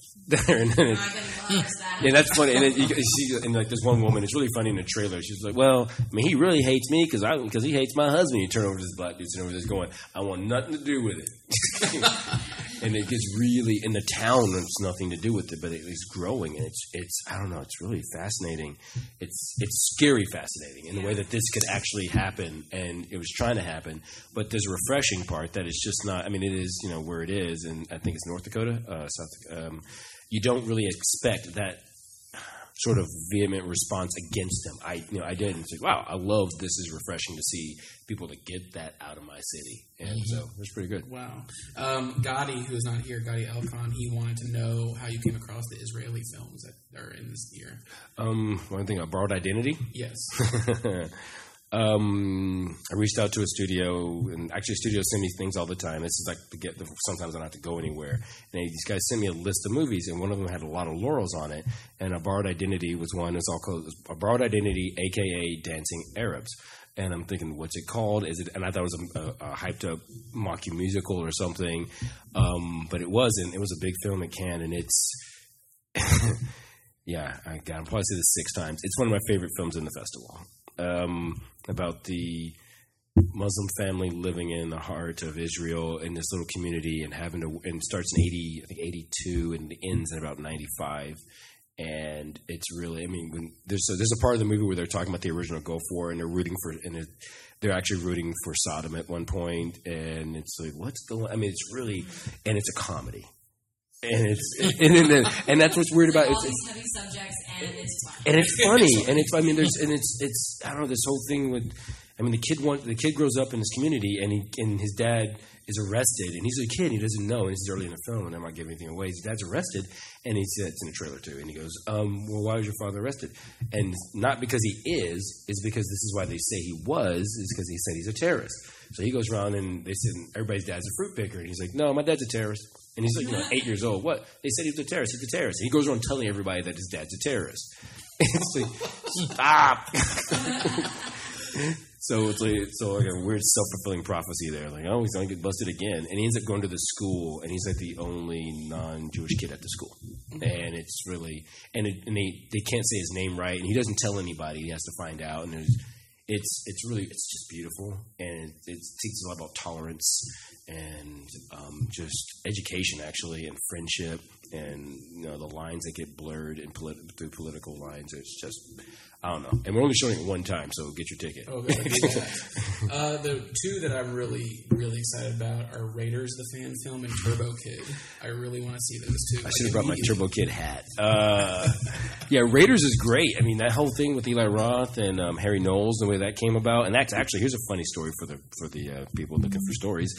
And that's funny. And there's one woman. It's really funny in the trailer. She's like, "Well, I mean, he really hates me because he hates my husband." You turn over to this black dude, and over there going, "I want nothing to do with it." And it gets really in the town. It's nothing to do with it, but it is growing, and it's I don't know. It's really fascinating. It's scary, fascinating in the way that this could actually happen, and it was trying to happen. But there's a refreshing part that it's just not. I mean, it is where it is, and I think it's North Dakota, South. You don't really expect that sort of vehement response against them. I did and said, wow, I love this. Is refreshing to see people that get that out of my city, and so it was pretty good. Wow. Gotti, who is not here, Gotti Elkon, he wanted to know how you came across the Israeli films that are in this year. One thing, Borrowed Identity. Yes. I reached out to a studio, and actually studios send me things all the time. This is like sometimes I don't have to go anywhere. And these guys sent me a list of movies, and one of them had a lot of laurels on it. And A Borrowed Identity was one. It's all called A Borrowed Identity, a.k.a. Dancing Arabs. And I'm thinking, what's it called? And I thought it was a hyped up mockumentary musical or something, but it wasn't. It was a big film at Cannes, and it's I'll probably say this 6 times. It's one of my favorite films in the festival. About the Muslim family living in the heart of Israel in this little community and and starts in 82 and ends in about 95. And it's really, there's a part of the movie where they're talking about the original Gulf War and they're actually rooting for Saddam at one point. And it's like, what's going on? It's really, and it's a comedy. And and that's what's weird about it. All these heavy subjects, and it's fun. And it's funny, and it's I don't know, this whole thing with, the kid grows up in this community, and his dad is arrested, and he's a kid, he doesn't know, and this is early in the film, and I'm not giving anything away. His dad's arrested, and he said it's in the trailer too, and he goes, well, why was your father arrested? And not because he is because this is why they say he was, is because he said he's a terrorist. So he goes around and they said everybody's dad's a fruit picker, and he's like, no, my dad's a terrorist. And he's like, 8 years old. What? They said he was a terrorist. He's a terrorist. And he goes around telling everybody that his dad's a terrorist. It's like, stop. So it's like a weird self-fulfilling prophecy there. Like, oh, he's going to get busted again. And he ends up going to the school, and he's like the only non-Jewish kid at the school. And it's really, and they can't say his name right, and he doesn't tell anybody. He has to find out. And it's just beautiful, and it teaches a lot about tolerance and just education, actually, and friendship, and the lines that get blurred through political lines. It's just, I don't know. And we're only showing it one time, so get your ticket. Okay. The two that I'm really, really excited about are Raiders, the fan film, and Turbo Kid. I really want to see those two. I should have brought my Turbo Kid hat. Yeah, Raiders is great. I mean, that whole thing with Eli Roth and Harry Knowles, the way that came about, and that's actually, here's a funny story for the people looking for stories.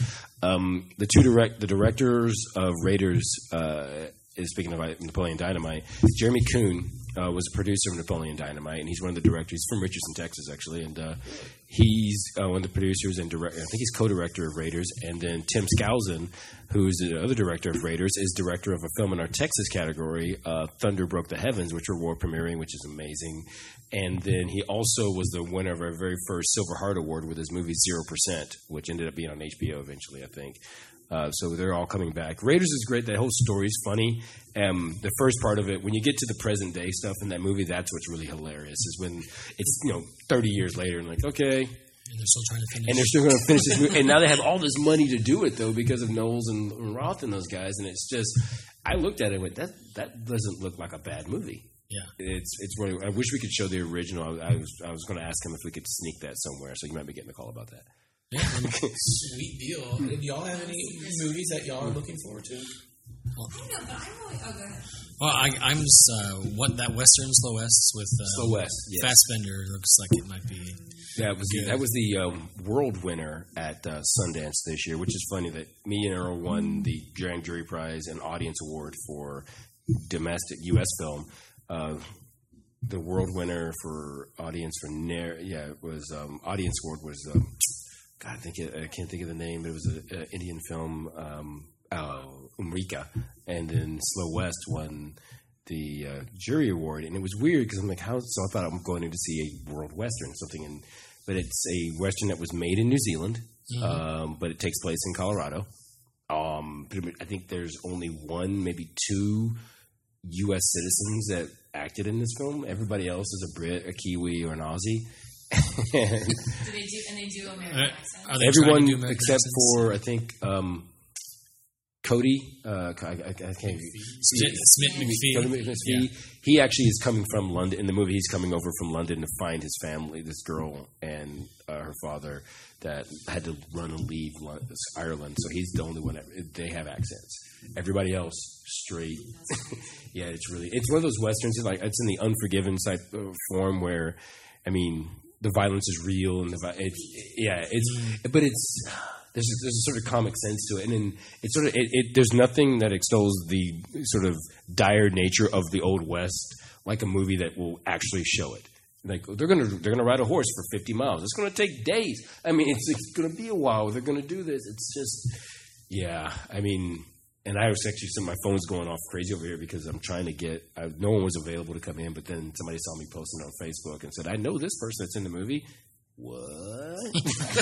The directors of Raiders, speaking of Napoleon Dynamite, Jeremy Kuhn was a producer of Napoleon Dynamite, and he's one of the directors. He's from Richardson, Texas, actually, and he's one of the producers and I think he's co-director of Raiders. And then Tim Skousen, who's the other director of Raiders, is director of a film in our Texas category, Thunder Broke the Heavens, which we're premiering, which is amazing. And then he also was the winner of our very first Silver Heart Award with his movie 0%, which ended up being on HBO eventually, I think. So they're all coming back. Raiders is great. That whole story is funny. The first part of it, when you get to the present day stuff in that movie, that's what's really hilarious. Is when it's 30 years later and like, okay, and they're still trying to finish. And they're still going to finish this movie. And now they have all this money to do it though because of Knowles and Roth and those guys. And it's just, I looked at it and went, that doesn't look like a bad movie. Yeah, it's really. I wish we could show the original. I was going to ask him if we could sneak that somewhere. So you might be getting a call about that. Yeah, sweet deal. Do y'all have any movies that y'all are looking forward to? I don't know, but I'm really. Oh, go ahead. Well, I'm just that Western Slow West with Slow West. Yes. Fassbender looks like it might be. Yeah, that was the world winner at Sundance this year, which is funny that me and Earl won the Grand Jury Prize and Audience Award for domestic U.S. film. The world winner for audience was Audience Award was. God, I can't think of the name, but it was an Indian film, Umrika, and then Slow West won the jury award, and it was weird because I'm like, how? So I thought I'm going in to see a world western, but it's a western that was made in New Zealand, but it takes place in Colorado. I think there's only one, maybe two U.S. citizens that acted in this film. Everybody else is a Brit, a Kiwi, or an Aussie. They do American accents? Everyone except for I think Cody. I can't. Smith McPhee. He actually is coming from London. In the movie, he's coming over from London to find his family, this girl and her father that had to run and leave Ireland. So he's the only one that they have accents. Everybody else straight. Yeah, it's one of those westerns. It's in the Unforgiven type form where, I mean, the violence is real, and but there's a sort of comic sense to it, and then it's sort of there's nothing that extols the sort of dire nature of the Old West like a movie that will actually show it. Like they're gonna ride a horse for 50 miles. It's gonna take days. I mean, it's gonna be a while. They're gonna do this. It's just, I mean. And I was actually, my phone's going off crazy over here because I'm trying to get, no one was available to come in, but then somebody saw me posting on Facebook and said, I know this person that's in the movie. What?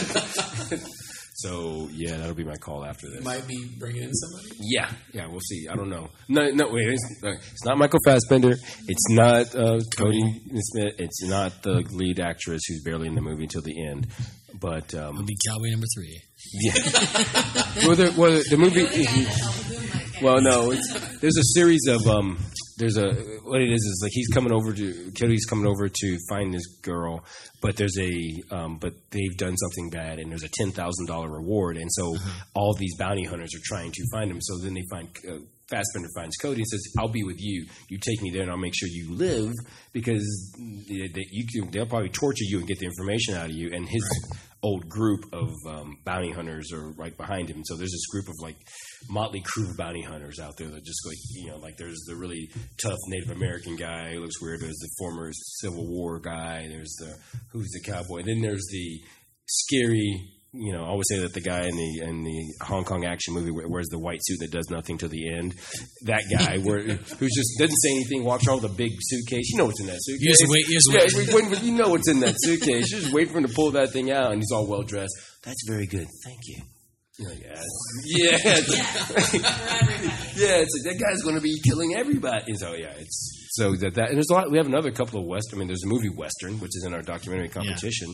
So, yeah, that'll be my call after this. Might be bringing in somebody? Yeah, we'll see. I don't know. No, wait, it's not Michael Fassbender. It's not Cody Smith. It's not the lead actress who's barely in the movie until the end. But it'll be Cowboy number 3. Yeah. the movie. Well, no. There's a series of what it is like Cody's coming over to find this girl, but but they've done something bad, and there's a $10,000 reward, and so all these bounty hunters are trying to find him. So then they find. Fassbender finds Cody and says, I'll be with you. You take me there and I'll make sure you live because they'll probably torture you and get the information out of you. And his old group of bounty hunters are right behind him. So there's this group of like motley crew of bounty hunters out there that just there's the really tough Native American guy who looks weird. There's the former Civil War guy. There's who's the cowboy. And then there's the scary... I always say that the guy in the Hong Kong action movie wears the white suit that does nothing till the end. That guy who just doesn't say anything, walks around with a big suitcase. You know what's in that suitcase. You know what's in that suitcase. You're just waiting for him to pull that thing out, and he's all well dressed. That's very good. Thank you. Yeah. It's like, that guy's going to be killing everybody. And so and there's a lot. We have another couple of Western. I mean, there's a movie Western, which is in our documentary competition.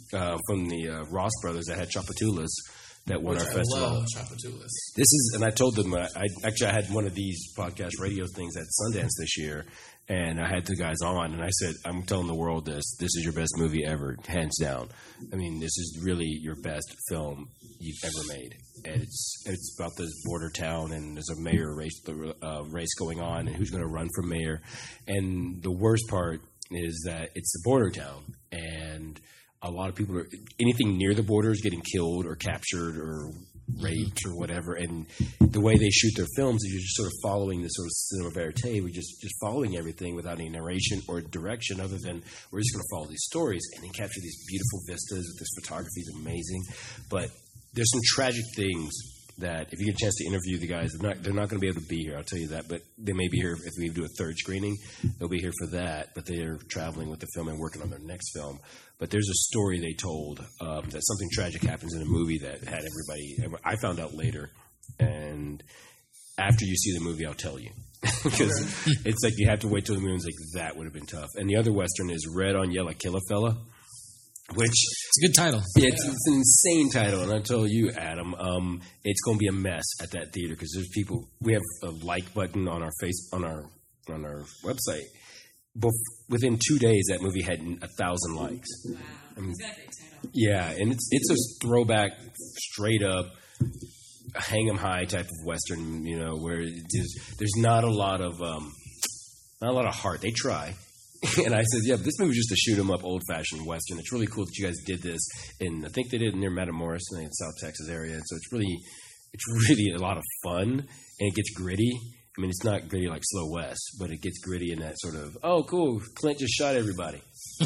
from the Ross brothers that had Tchoupitoulas that won our festival. I love Tchoupitoulas. This is, and I told them, I had one of these podcast radio things at Sundance this year, and I had the guys on, and I said, I'm telling the world this is your best movie ever, hands down. I mean, this is really your best film you've ever made. And it's about this border town, and there's a mayor race going on, and who's going to run for mayor. And the worst part is that it's the border town, and a lot of people are, anything near the border is getting killed or captured or raped or whatever. And the way they shoot their films is you're just sort of following this sort of cinema verite. We're just following everything without any narration or direction other than we're just going to follow these stories and then capture these beautiful vistas with this photography is amazing. But there's some tragic things that if you get a chance to interview the guys, they're not going to be able to be here, I'll tell you that, but they may be here if we do a third screening. They'll be here for that, but they're traveling with the film and working on their next film. But there's a story they told that something tragic happens in a movie that had everybody. I found out later, and after you see the movie, I'll tell you. Because it's like you have to wait till the movie's like, that would have been tough. And the other Western is Red on Yellow, Kill a Fella. Which it's a good title. Yeah, it's an insane title, and I told you, Adam, it's going to be a mess at that theater because there's people. We have a like button on our on our website. But within 2 days, that movie had 1,000 likes. Wow, that's a great title. Yeah, and it's a throwback, straight up, hang 'em high type of Western. You know, where there's not a lot of heart. They try. And I said, yeah, this movie was just a shoot 'em up, old fashioned Western. It's really cool that you guys did this, and I think they did it near Matamoros in the South Texas area. And so it's really a lot of fun, and it gets gritty. I mean, it's not gritty like Slow West, but it gets gritty in that sort of, oh, cool, Clint just shot everybody.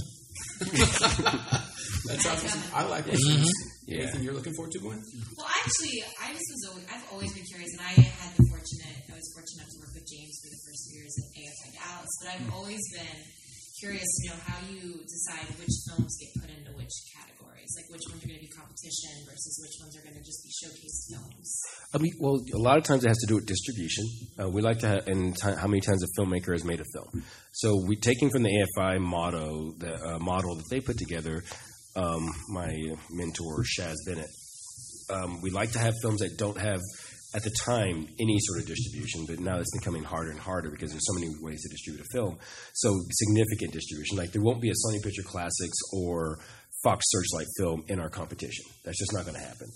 That's awesome. I like Westerns. Yeah. Anything you're looking forward to, Gwen? Well, actually, I've always been curious, and I was fortunate enough to work with James for the first years at AFI Dallas, but I've always been curious to know how you decide which films get put into which categories, like which ones are going to be competition versus which ones are going to just be showcase films. I mean, well, a lot of times it has to do with distribution. We like to have, and how many times a filmmaker has made a film. So we taking from the AFI model that they put together. My mentor Shaz Bennett. We like to have films that don't have, at the time, any sort of distribution, but now it's becoming harder and harder because there's so many ways to distribute a film. So significant distribution, like there won't be a Sony Picture Classics or Fox Searchlight film in our competition. That's just not going to happen.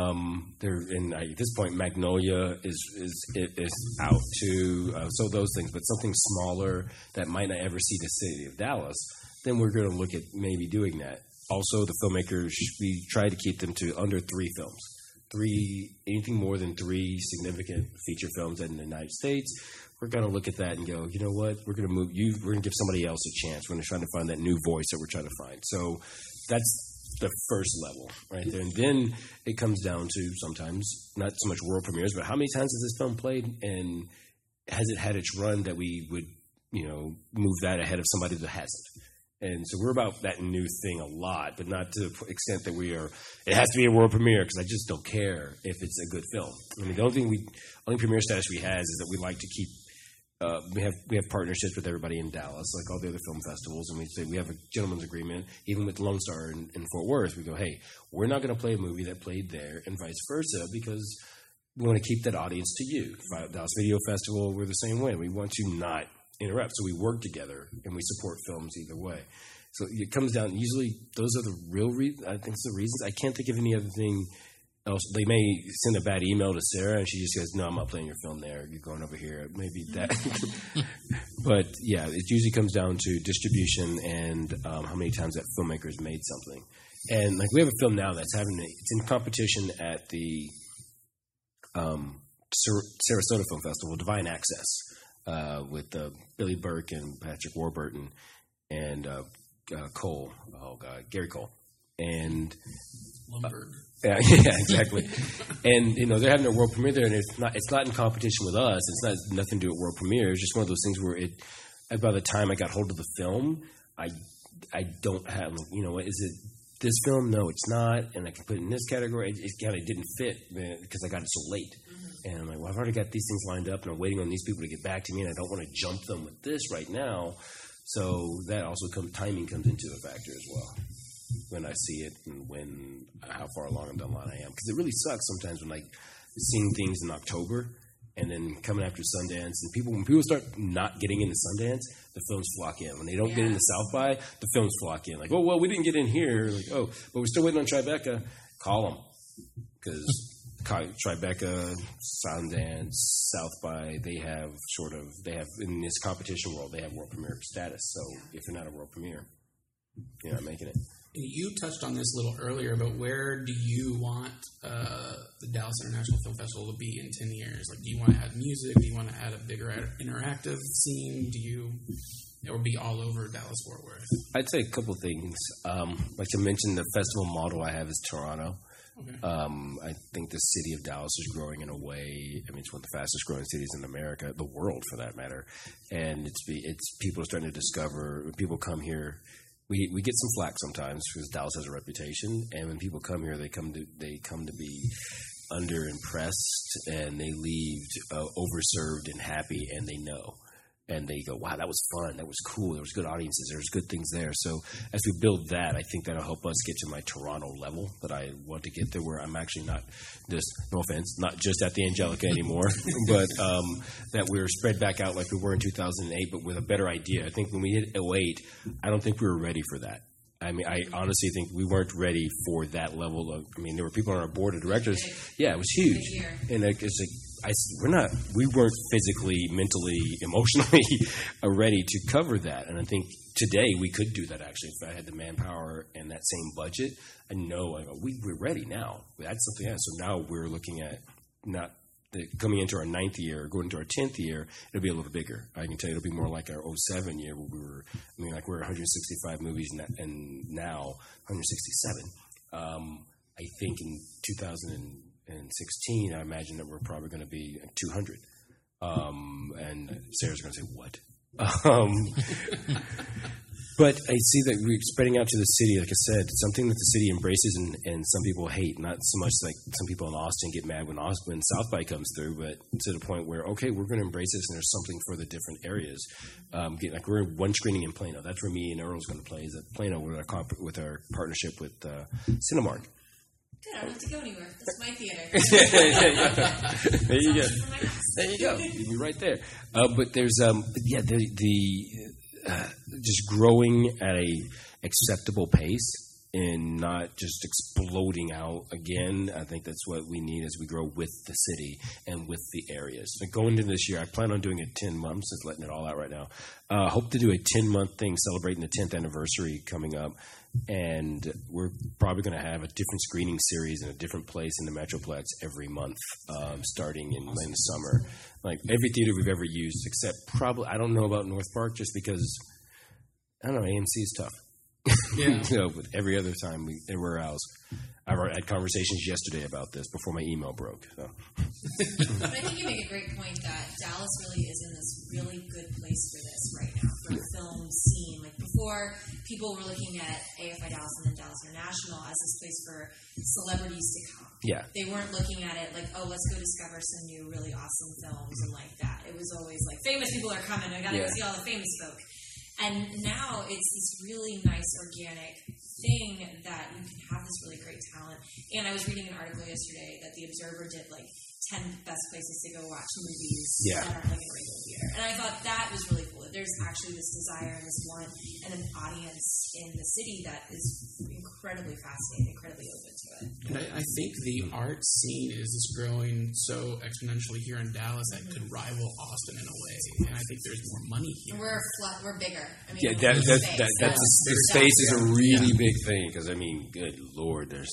At this point, Magnolia is out too. So those things, but something smaller that might not ever see the city of Dallas, then we're going to look at maybe doing that. Also, the filmmakers, we try to keep them to under 3 films. Anything more than 3 significant feature films in the United States, we're going to look at that and go, you know what, we're going to give somebody else a chance. We're going to try to find that new voice that we're trying to find. So that's the first level right there. And then it comes down to sometimes, not so much world premieres, but how many times has this film played and has it had its run that we would, move that ahead of somebody that hasn't. And so we're about that new thing a lot, but not to the extent that it has to be a world premiere because I just don't care if it's a good film. I mean, the only premiere status we have is that we like to keep, we have partnerships with everybody in Dallas, like all the other film festivals, and we say we have a gentleman's agreement, even with Lone Star in Fort Worth. We go, hey, we're not going to play a movie that played there and vice versa because we want to keep that audience to you. Dallas Video Festival, we're the same way. We want to not interrupt. So we work together and we support films either way. So it comes down, usually those are the real reasons. I think it's the reasons. I can't think of any other thing else. They may send a bad email to Sarah and she just goes, no, I'm not playing your film there. You're going over here. Maybe that. But yeah, it usually comes down to distribution and how many times that filmmaker's made something. And like we have a film now it's in competition at the Sarasota Film Festival, Divine Access. With Billy Burke and Patrick Warburton and Cole. Oh God, Gary Cole and Lumberg. Yeah, exactly. And they're having their world premiere there, and it's not in competition with us. It's nothing to do with world premiere. It's just one of those things where by the time I got hold of the film, I don't have is it this film? No, it's not, and I can put it in this category. It kind of didn't fit because I got it so late. And I'm like, well, I've already got these things lined up, and I'm waiting on these people to get back to me, and I don't want to jump them with this right now. So that also timing comes into a factor as well. when I see it and how far along the line I am. Because it really sucks sometimes when seeing things in October and then coming after Sundance, and when people start not getting into Sundance, the films flock in. When they don't get into South by, the films flock in. Like, oh, well, we didn't get in here. Like, oh, but we're still waiting on Tribeca. Call them. Because Tribeca, Sundance, South by, they have in this competition world, they have world premiere status. So if you're not a world premiere, you're not making it. You touched on this a little earlier, but where do you want the Dallas International Film Festival to be in 10 years? Like, do you want to add music? Do you want to add a bigger interactive scene? Or be all over Dallas-Fort Worth? I'd say a couple things. Like I mentioned, the festival model I have is Toronto. Okay. I think the city of Dallas is growing in a way. I mean, it's one of the fastest growing cities in America, the world for that matter. And it's people are starting to discover. When people come here, we get some flack sometimes because Dallas has a reputation. And when people come here, they come to be underimpressed, and they leave overserved and happy, and they know. And they go, wow, that was fun. That was cool. There was good audiences. There was good things there. So as we build that, I think that'll help us get to my Toronto level that I want to get there, where I'm actually not just, no offense, not just at the Angelica anymore, but that we're spread back out like we were in 2008, but with a better idea. I think when we hit 2008, I don't think we were ready for that. I mean, I honestly think we weren't ready for that level of. I mean, there were people on our board of directors. Yeah, it was huge, and it's like we weren't physically, mentally, emotionally ready to cover that. And I think today we could do that. Actually, if I had the manpower and that same budget, I go, we're ready now. That's something else. So now we're looking at coming into our 9th year, going into our 10th year, it'll be a little bigger. I can tell you it'll be more like our 2007 year where we're 165 movies and now 167. I think in 2016, I imagine that we're probably going to be 200. And Sarah's going to say, what? But I see that we're spreading out to the city, like I said, something that the city embraces and some people hate. Not so much like some people in Austin get mad when South by comes through, but to the point where, okay, we're going to embrace this and there's something for the different areas. Like we're in one screening in Plano. That's where me and Earl's going to play, is at Plano with our partnership with Cinemark. Good, I don't have to go anywhere. That's my theater. There you go. There you go. You'll be right there. But there's just growing at a acceptable pace and not just exploding out again. I think that's what we need as we grow with the city and with the areas. So going into this year, I plan on doing it 10 months. Just letting it all out right now. Hope to do a 10-month thing celebrating the 10th anniversary coming up. And we're probably going to have a different screening series in a different place in the Metroplex every month, starting in the summer. Like every theater we've ever used, except probably, I don't know about North Park, just because, I don't know, AMC is tough. Yeah. But every other time, everywhere else. I've had conversations yesterday about this before my email broke. So. But I think you make a great point that Dallas really is in this really good place for this right now, for the film scene. Like before, people were looking at AFI Dallas and then Dallas International as this place for celebrities to come. Yeah. They weren't looking at it like, oh, let's go discover some new really awesome films and like that. It was always like, famous people are coming. I got to go see all the famous folk. And now it's this really nice organic thing that you can have this really great talent. And I was reading an article yesterday that The Observer did like 10 best places to go watch movies that aren't like in a regular theater. And I thought that was really cool. There's actually this desire and this want and an audience in the city that is incredibly fascinating, incredibly open to it. And I think the art scene is just growing so exponentially here in Dallas that it could rival Austin in a way. And I think there's more money here. We're bigger. I mean, the space is a really big thing because, I mean, good Lord, there's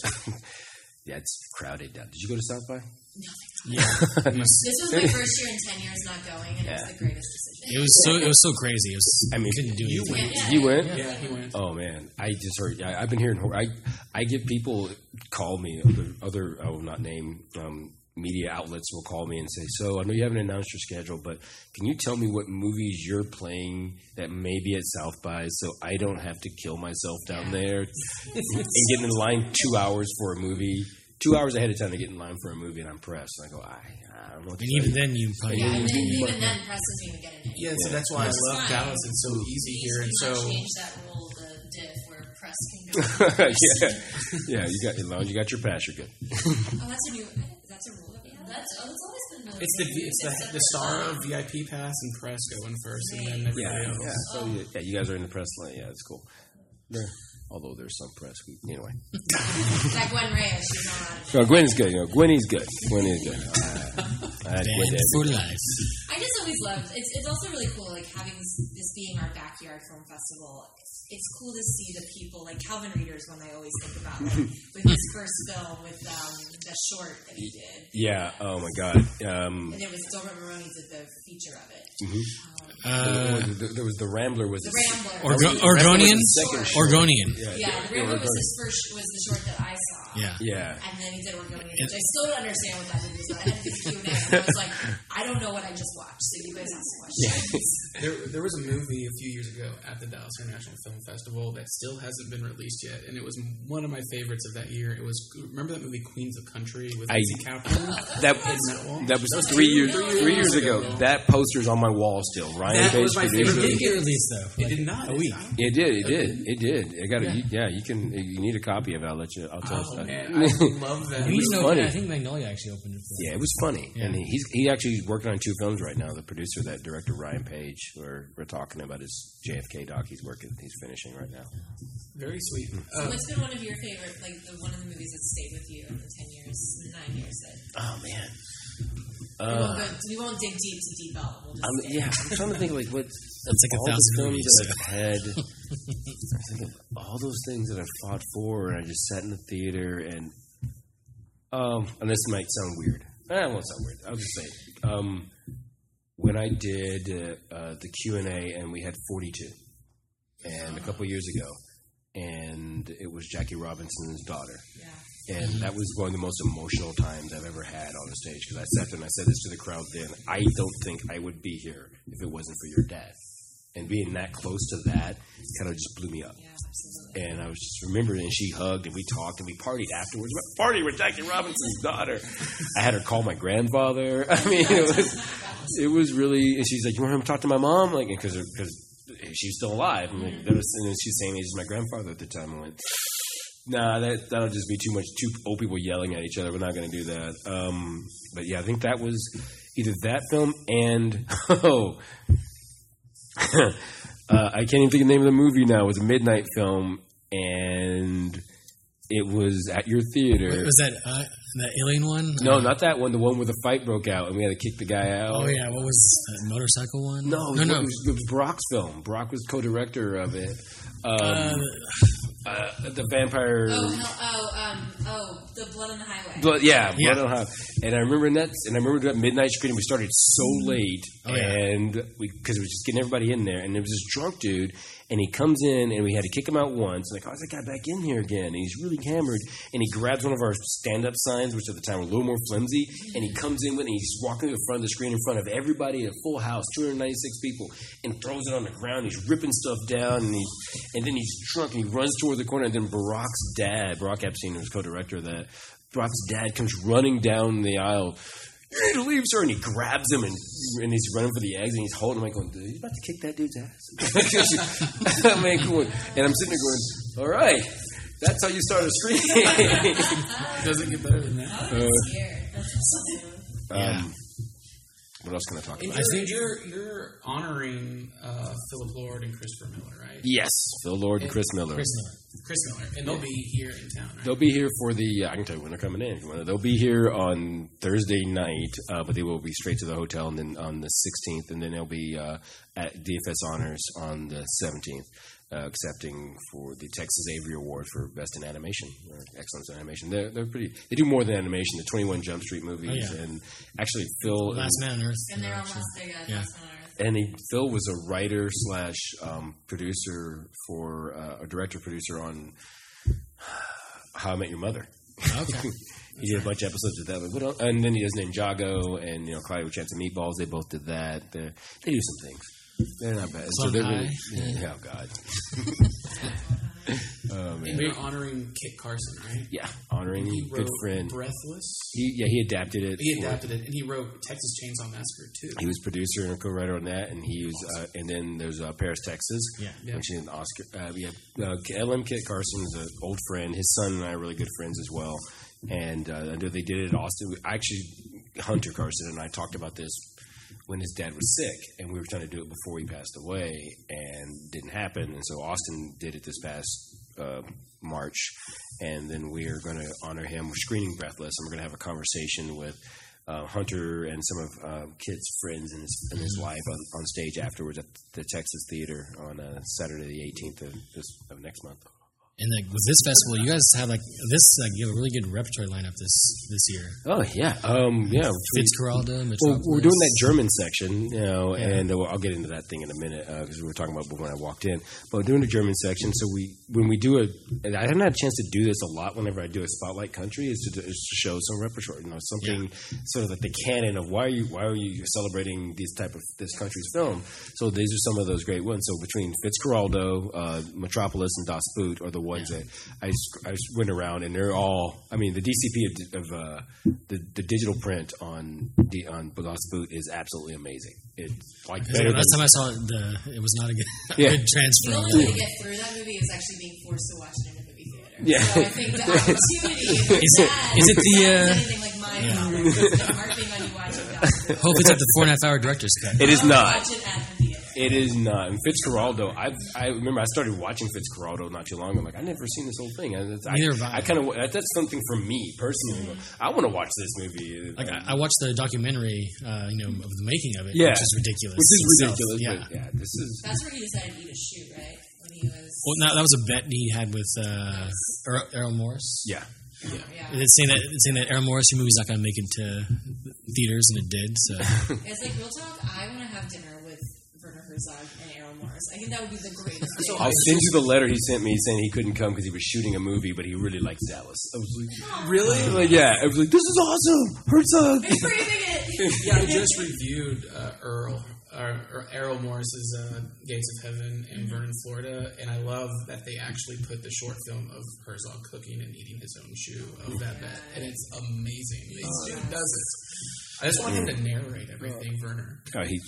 it's crowded down. Did you go to South by? No. Yeah. This was my first year in 10 years not going, and it was the greatest decision. It was so crazy. Couldn't do anything. You went? Yeah, he went. Oh man, I just heard. I've been hearing. I get people call me. Other I will not name media outlets will call me and say, "So I know you haven't announced your schedule, but can you tell me what movies you're playing that may be at South by, so I don't have to kill myself down there and get in line 2 hours for a movie." 2 hours ahead of time to get in line for a movie, and I'm pressed. And I go, I don't know what to even then, you probably even then, press doesn't even get in. Yeah, so that's why I love Dallas. It's so easy here, and so change that rule, the diff where press can go. Yeah. As long as you got your pass, you're good. Oh, that's a rule that we have. That's always been known. It's the star of VIP pass and press go in first, and then everybody else. Yeah. So you guys are in the press line. Yeah, it's cool. Although there's some press. Anyway. Like Gwen Reyes, she's not on it. No, Gwen's good. Gwenny's good. For life. I just always loved. It's also really cool, like having this being our backyard film festival. It's cool to see the people, like Calvin Reeder's one I always think about, like, with his first film, with the short that he did. Yeah, oh my God. And it was Dilbert Maroney did the feature of it. There was The Rambler. The Rambler. Oregonian? Oregonian. Yeah, The Rambler was the short that I saw. Yeah. And then he did Oregonian, which I still don't understand what that movie was about. I had to do Q&A, and I was like, I don't know what I just watched, so you guys ask questions. There was a movie a few years ago at the Dallas International Film Festival that still hasn't been released yet, and it was one of my favorites of that year. It was, remember that movie Queens of Country with Lacey Kaplan? That was 3 years ago. That poster's on my wall still. Ryan Page produced it. Did it get released though? It did not. A week. It did. I got it. Yeah, you can. You need a copy of it. I'll tell you. Man, I love that. It was funny. I think Magnolia actually opened it for. Yeah, it was funny, and he actually working on 2 films right now. The producer, that director Ryan Page, we're talking about his JFK doc. He's finishing right now. Very sweet. So what's been one of your favorite, like one of the movies that stayed with you in the 9 years? Oh man. We won't dig deep to develop. I'm trying to think like what. That's like all 1,000 the films movies. that I've had. I think of all those things that I fought for, and I just sat in the theater and. And this might sound weird. It won't sound weird. I'll just say it. When I did the Q&A, and we had 42, and a couple years ago, and it was Jackie Robinson's daughter. Yeah. And that was one of the most emotional times I've ever had on a stage, because I sat there and I said this to the crowd then, I don't think I would be here if it wasn't for your dad. And being that close to that kind of just blew me up. Yeah, absolutely. And I was just remembering, and she hugged, and we talked, and we partied afterwards. We partied with Jackie Robinson's daughter. I had her call my grandfather. I mean, it was really. And she's like, "You want him to talk to my mom?" Like, because she's still alive. And, and then she's saying, "It's my grandfather at the time." I went, "Nah, that'll just be too much. 2 old people yelling at each other. We're not going to do that." But yeah, I think that was either that film and I can't even think of the name of the movie now. It was a midnight film, and it was at your theater. Wait, was that the alien one? No, not that one. The one where the fight broke out and we had to kick the guy out. Oh yeah, what was that motorcycle one? No. It was Brock's film. Brock was co-director of it. The vampire. The Blood on the Highway. Blood on the Highway. And I remember that midnight screening. We started so late, and because it was just getting everybody in there, and there was this drunk dude, and he comes in, and we had to kick him out once. Like, how's that guy back in here again? And he's really hammered, and he grabs one of our stand-up signs, which at the time were a little more flimsy, and he comes in with it, and he's walking to the front of the screen in front of everybody at Full House, 296 people, and throws it on the ground. He's ripping stuff down, and then he's drunk, and he runs toward the corner, and then Barack's dad, Barack Epstein, who was co-director of that, Barack's dad comes running down the aisle. "You need to leave, sir," and he grabs him, and he's running for the eggs, and he's holding him, like going, "Dude, you about to kick that dude's ass?" I mean, and I'm sitting there going, "All right, that's how you start a screen." Doesn't get better than that. I'm scared. That's What else can I talk about? I think you're honoring Philip Lord and Christopher Miller, right? Yes, Phil Lord and Chris Miller. Chris Miller, and they'll be here in town, right? They'll be here for I can tell you when they're coming in. They'll be here on Thursday night, but they will be straight to the hotel, and then on the 16th, and then they'll be at DFS Honors on the 17th, accepting for the Texas Avery Award for Best in Animation, or Excellence in Animation. They're pretty. They do more than animation. The 21 Jump Street movies, and actually Phil. Last Man on Earth. And they're on Las Vegas. Yeah. Last Man on Earth. And Phil was a writer / producer for a director producer on How I Met Your Mother. Okay. He did a bunch of episodes of that. And then he does Ninjago and Cloudy with Chance of Meatballs. They both did that. They do some things. They're not bad. So they're really, oh God. And we're honoring Kit Carson, right? Yeah, honoring good friend. Breathless. He adapted it. And he wrote Texas Chainsaw Massacre too. He was producer and a co-writer on that, and he was. And then there's Paris, Texas. Yeah. Which is an Oscar. LM Kit Carson is an old friend. His son and I are really good friends as well. And I know they did it at Austin. Actually, Hunter Carson and I talked about this when his dad was sick, and we were trying to do it before he passed away, and didn't happen. And so Austin did it this past March, and then we are going to honor him. We're screening Breathless, and we're going to have a conversation with Hunter and some of Kit's friends and his wife on stage afterwards at the Texas Theater on Saturday the 18th of next month. And with this festival, you guys have you have a really good repertory lineup this year. Oh yeah, Fitzcarraldo, Metropolis. Well, we're doing that German section, and I'll get into that thing in a minute because we were talking about when I walked in. But we're doing the German section, so when we do and I haven't had a chance to do this a lot. Whenever I do a Spotlight Country, is to show some repertoire, something sort of like the canon of why are you celebrating this country's film. So these are some of those great ones. So between Fitzcarraldo, Metropolis, and Das Boot are the ones that I went around, and they're all. I mean, the DCP of the digital print on Das Boot is absolutely amazing. It's like better. Last time I saw it was not a good transfer. The only way to get through that movie is actually being forced to watch it in a movie theater. Yeah. So I think the opportunity is it the anything like my harping on you watching that. Hope it's at the 4.5-hour director's cut. It is not. Watch it at the theater. It is not. And Fitzcarraldo, I remember I started watching Fitzcarraldo not too long ago. I'm like, I've never seen this whole thing. I kind of that's something for me personally. I want to watch this movie. Like I watched the documentary, of the making of it, Yeah. which is ridiculous. Yeah. Yeah. This is. That's where he decided to eat a shoe, right? When he was. Well, no, that was a bet he had with Errol Morris. Yeah. Yeah. It's saying that Errol Morris, your movie's not going to make it to theaters, and it did. So It's like, real talk, I want to have dinner with Werner Herzog and Errol Morris. I think that would be the greatest thing. I'll send you the letter he sent me saying he couldn't come because he was shooting a movie, but he really liked Dallas. I was like, Really? Like, yeah. I was like, this is awesome. Herzog. It's breathing it. Yeah, I just reviewed Errol Morris's Gates of Heaven in Vernon, Florida, and I love that they actually put the short film of Herzog cooking and eating his own shoe of that bet, and it's amazing. This dude does it. I just want him to narrate everything, Werner.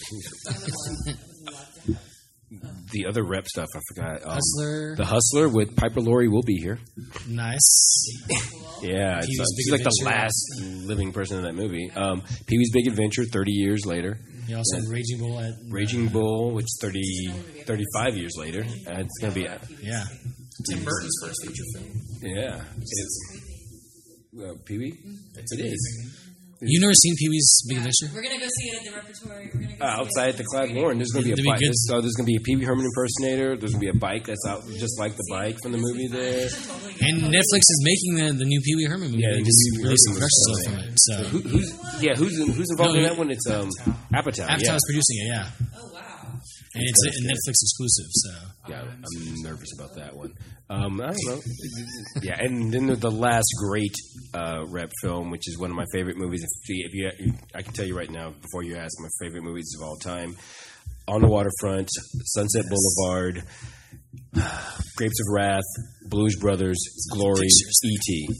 The other rep stuff, I forgot. Hustler. The Hustler with Piper Laurie will be here. Nice. Yeah, she's like the last living person in that movie. Pee-wee's Big Adventure, 30 years later. He also had Raging Bull at Raging Bull, which is 35 years later. It's going to be yeah. Tim Burton's first feature film. Yeah. Pee-wee? It is. You've never seen Pee-wee's Big Adventure? We're gonna go see it at the repertory. We're gonna go outside at the Clyde Warren. There's going to be a bike. So there's going to be a Pee Wee Herman impersonator. There's going to be a bike that's out just like the bike from the movie there. And Netflix is making the new Pee Wee Herman movie. Yeah, they just released some commercials from it. So who's involved in that one? It's Apatow. Apatow is producing it. Yeah. Oh wow. And it's a Netflix exclusive. So yeah, I'm nervous about that one. I don't know. Yeah, and then the last great rep film, which is one of my favorite movies. I can tell you right now, before you ask, my favorite movies of all time: On the Waterfront, Sunset Boulevard, Grapes of Wrath, Blues Brothers, Glory, E.T.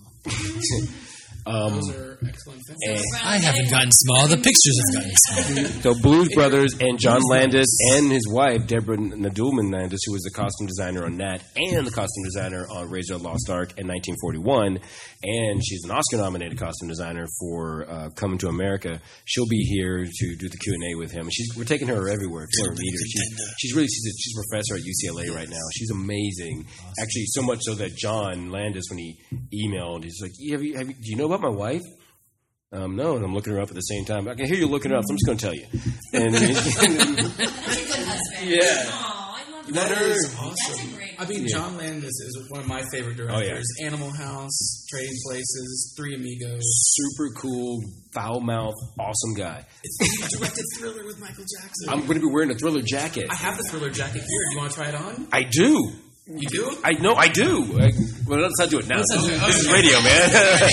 Those are excellent films. I haven't gotten small. The pictures have gotten small. So Blues Brothers and John Landis and his wife, Deborah Nadoolman Landis, who was the costume designer on that and the costume designer on Razor Lost Ark in 1941. And she's an Oscar-nominated costume designer for Coming to America. She'll be here to do the Q&A with him. We're taking her everywhere. If you want to meet her. She's a professor at UCLA right now. She's amazing. Awesome. Actually, so much so that John Landis, when he emailed, he's like, do you know about my wife? No, and I'm looking her up at the same time. I can hear you looking her up, so I'm just going to tell you. And That's a good husband. Yeah. Aww, I love That that. is That's awesome. a great I mean, John Landis is one of my favorite directors. Oh, yeah. Animal House, Trading Places, Three Amigos. Super cool, foul-mouthed, awesome guy. He directed Thriller with Michael Jackson. I'm going to be wearing a Thriller jacket. I have the Thriller jacket here. Do you want to try it on? I do. You do? I do. Well, let's not do it now. This is radio, man.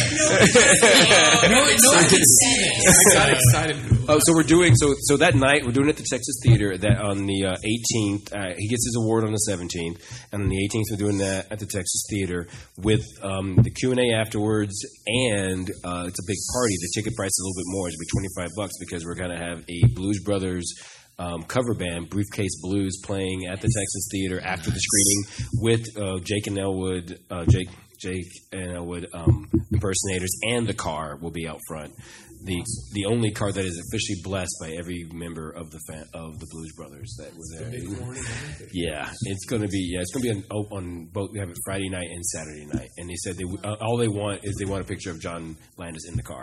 No, I didn't see this. I got excited. So we're doing so that night we're doing it at the Texas Theater. That on the 18th, he gets his award on the 17th, and on the 18th we're doing that at the Texas Theater with the Q&A afterwards, and it's a big party. The ticket price is a little bit more. It'll be $25 because we're gonna have a Blues Brothers cover band, Briefcase Blues, playing at the Texas Theater after the screening with Jake and Elwood impersonators, and the car will be out front. The only car that is officially blessed by every member of the Blues Brothers that was there. Yeah, it's going to be on both. We have it Friday night and Saturday night, and they said all they want is a picture of John Landis in the car.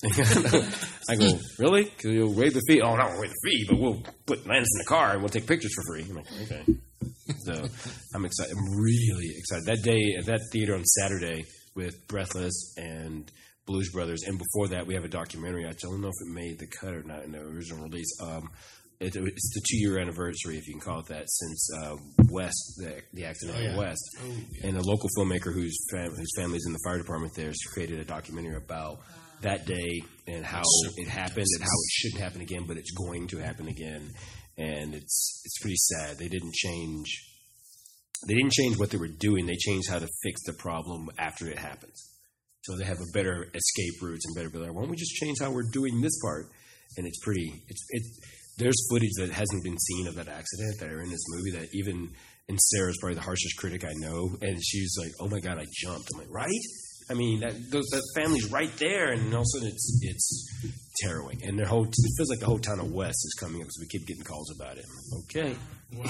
I go, really? Because you'll waive the fee. Oh, no, we'll waive the fee, but we'll put Landis in the car and we'll take pictures for free. I'm like, okay. So I'm excited. I'm really excited. That day at that theater on Saturday with Breathless and Blues Brothers, and before that we have a documentary. I don't know if it made the cut or not in the original release. It's the 2-year anniversary, if you can call it that, since West, the accident in West. Oh, yeah. And a local filmmaker whose family's in the fire department there has created a documentary about that day and how it happened and how it shouldn't happen again, but it's going to happen again. And it's pretty sad. They didn't change what they were doing. They changed how to fix the problem after it happens. So they have a better escape routes and better. Why don't we just change how we're doing this part? And it's pretty. There's footage that hasn't been seen of that accident that are in this movie. That even, and Sarah's probably the harshest critic I know, and she's like, "Oh my God, I jumped." I'm like, "Right? I mean, that family's right there," and all of a sudden it's harrowing. And it feels like the whole town of West is coming up because we keep getting calls about it. Okay. Wow.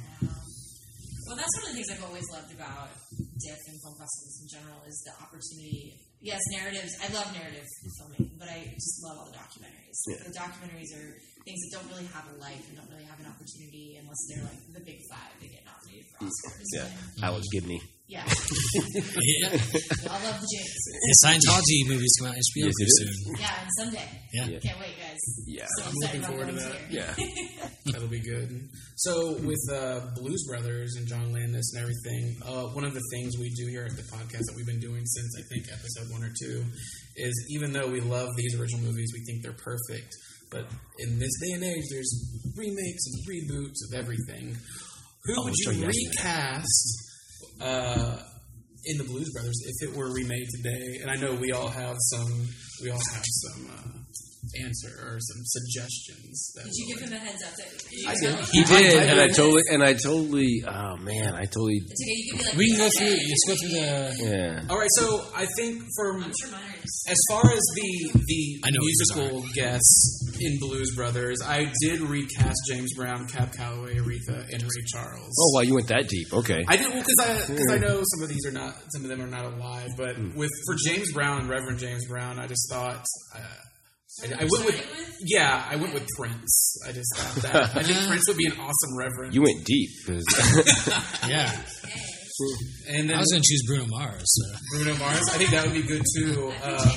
Well, that's one of the things I've always loved about DIFF and film festivals in general is the opportunity. Yes, narratives. I love narrative filmmaking, but I just love all the documentaries. Yeah. The documentaries are things that don't really have a life and don't really have an opportunity unless they're like the big five that get nominated for Oscars. Yeah. Alex Gibney. Yeah. We all love the James. The Scientology movies come out on HBO pretty soon. Yeah, and someday. Yeah. Can't wait, guys. Yeah. So I'm looking forward to that. Yeah. That'll be good. So with Blues Brothers and John Landis and everything, one of the things we do here at the podcast that we've been doing since I think episode 1 or 2 is, even though we love these original movies, we think they're perfect. But in this day and age, there's remakes and reboots of everything. Who would you recast in the Blues Brothers if it were remade today? And I know we all have some answer or some suggestions. Did you give him a heads up? I did. He did, and I totally. Oh man, I totally. It's okay. You can be like, we can go through. Let's go through the. Yeah. All right. So I think as far as the musical guests in Blues Brothers, I did recast James Brown, Cab Calloway, Aretha, and Ray Charles. Oh wow, you went that deep. Okay. I did because I know some of them are not alive, but for James Brown and Reverend James Brown, I just thought. I went with Prince. I just thought that. I think Prince would be an awesome reverend. You went deep. Yeah. And then I was going to choose Bruno Mars. So. Bruno Mars? I think that would be good too.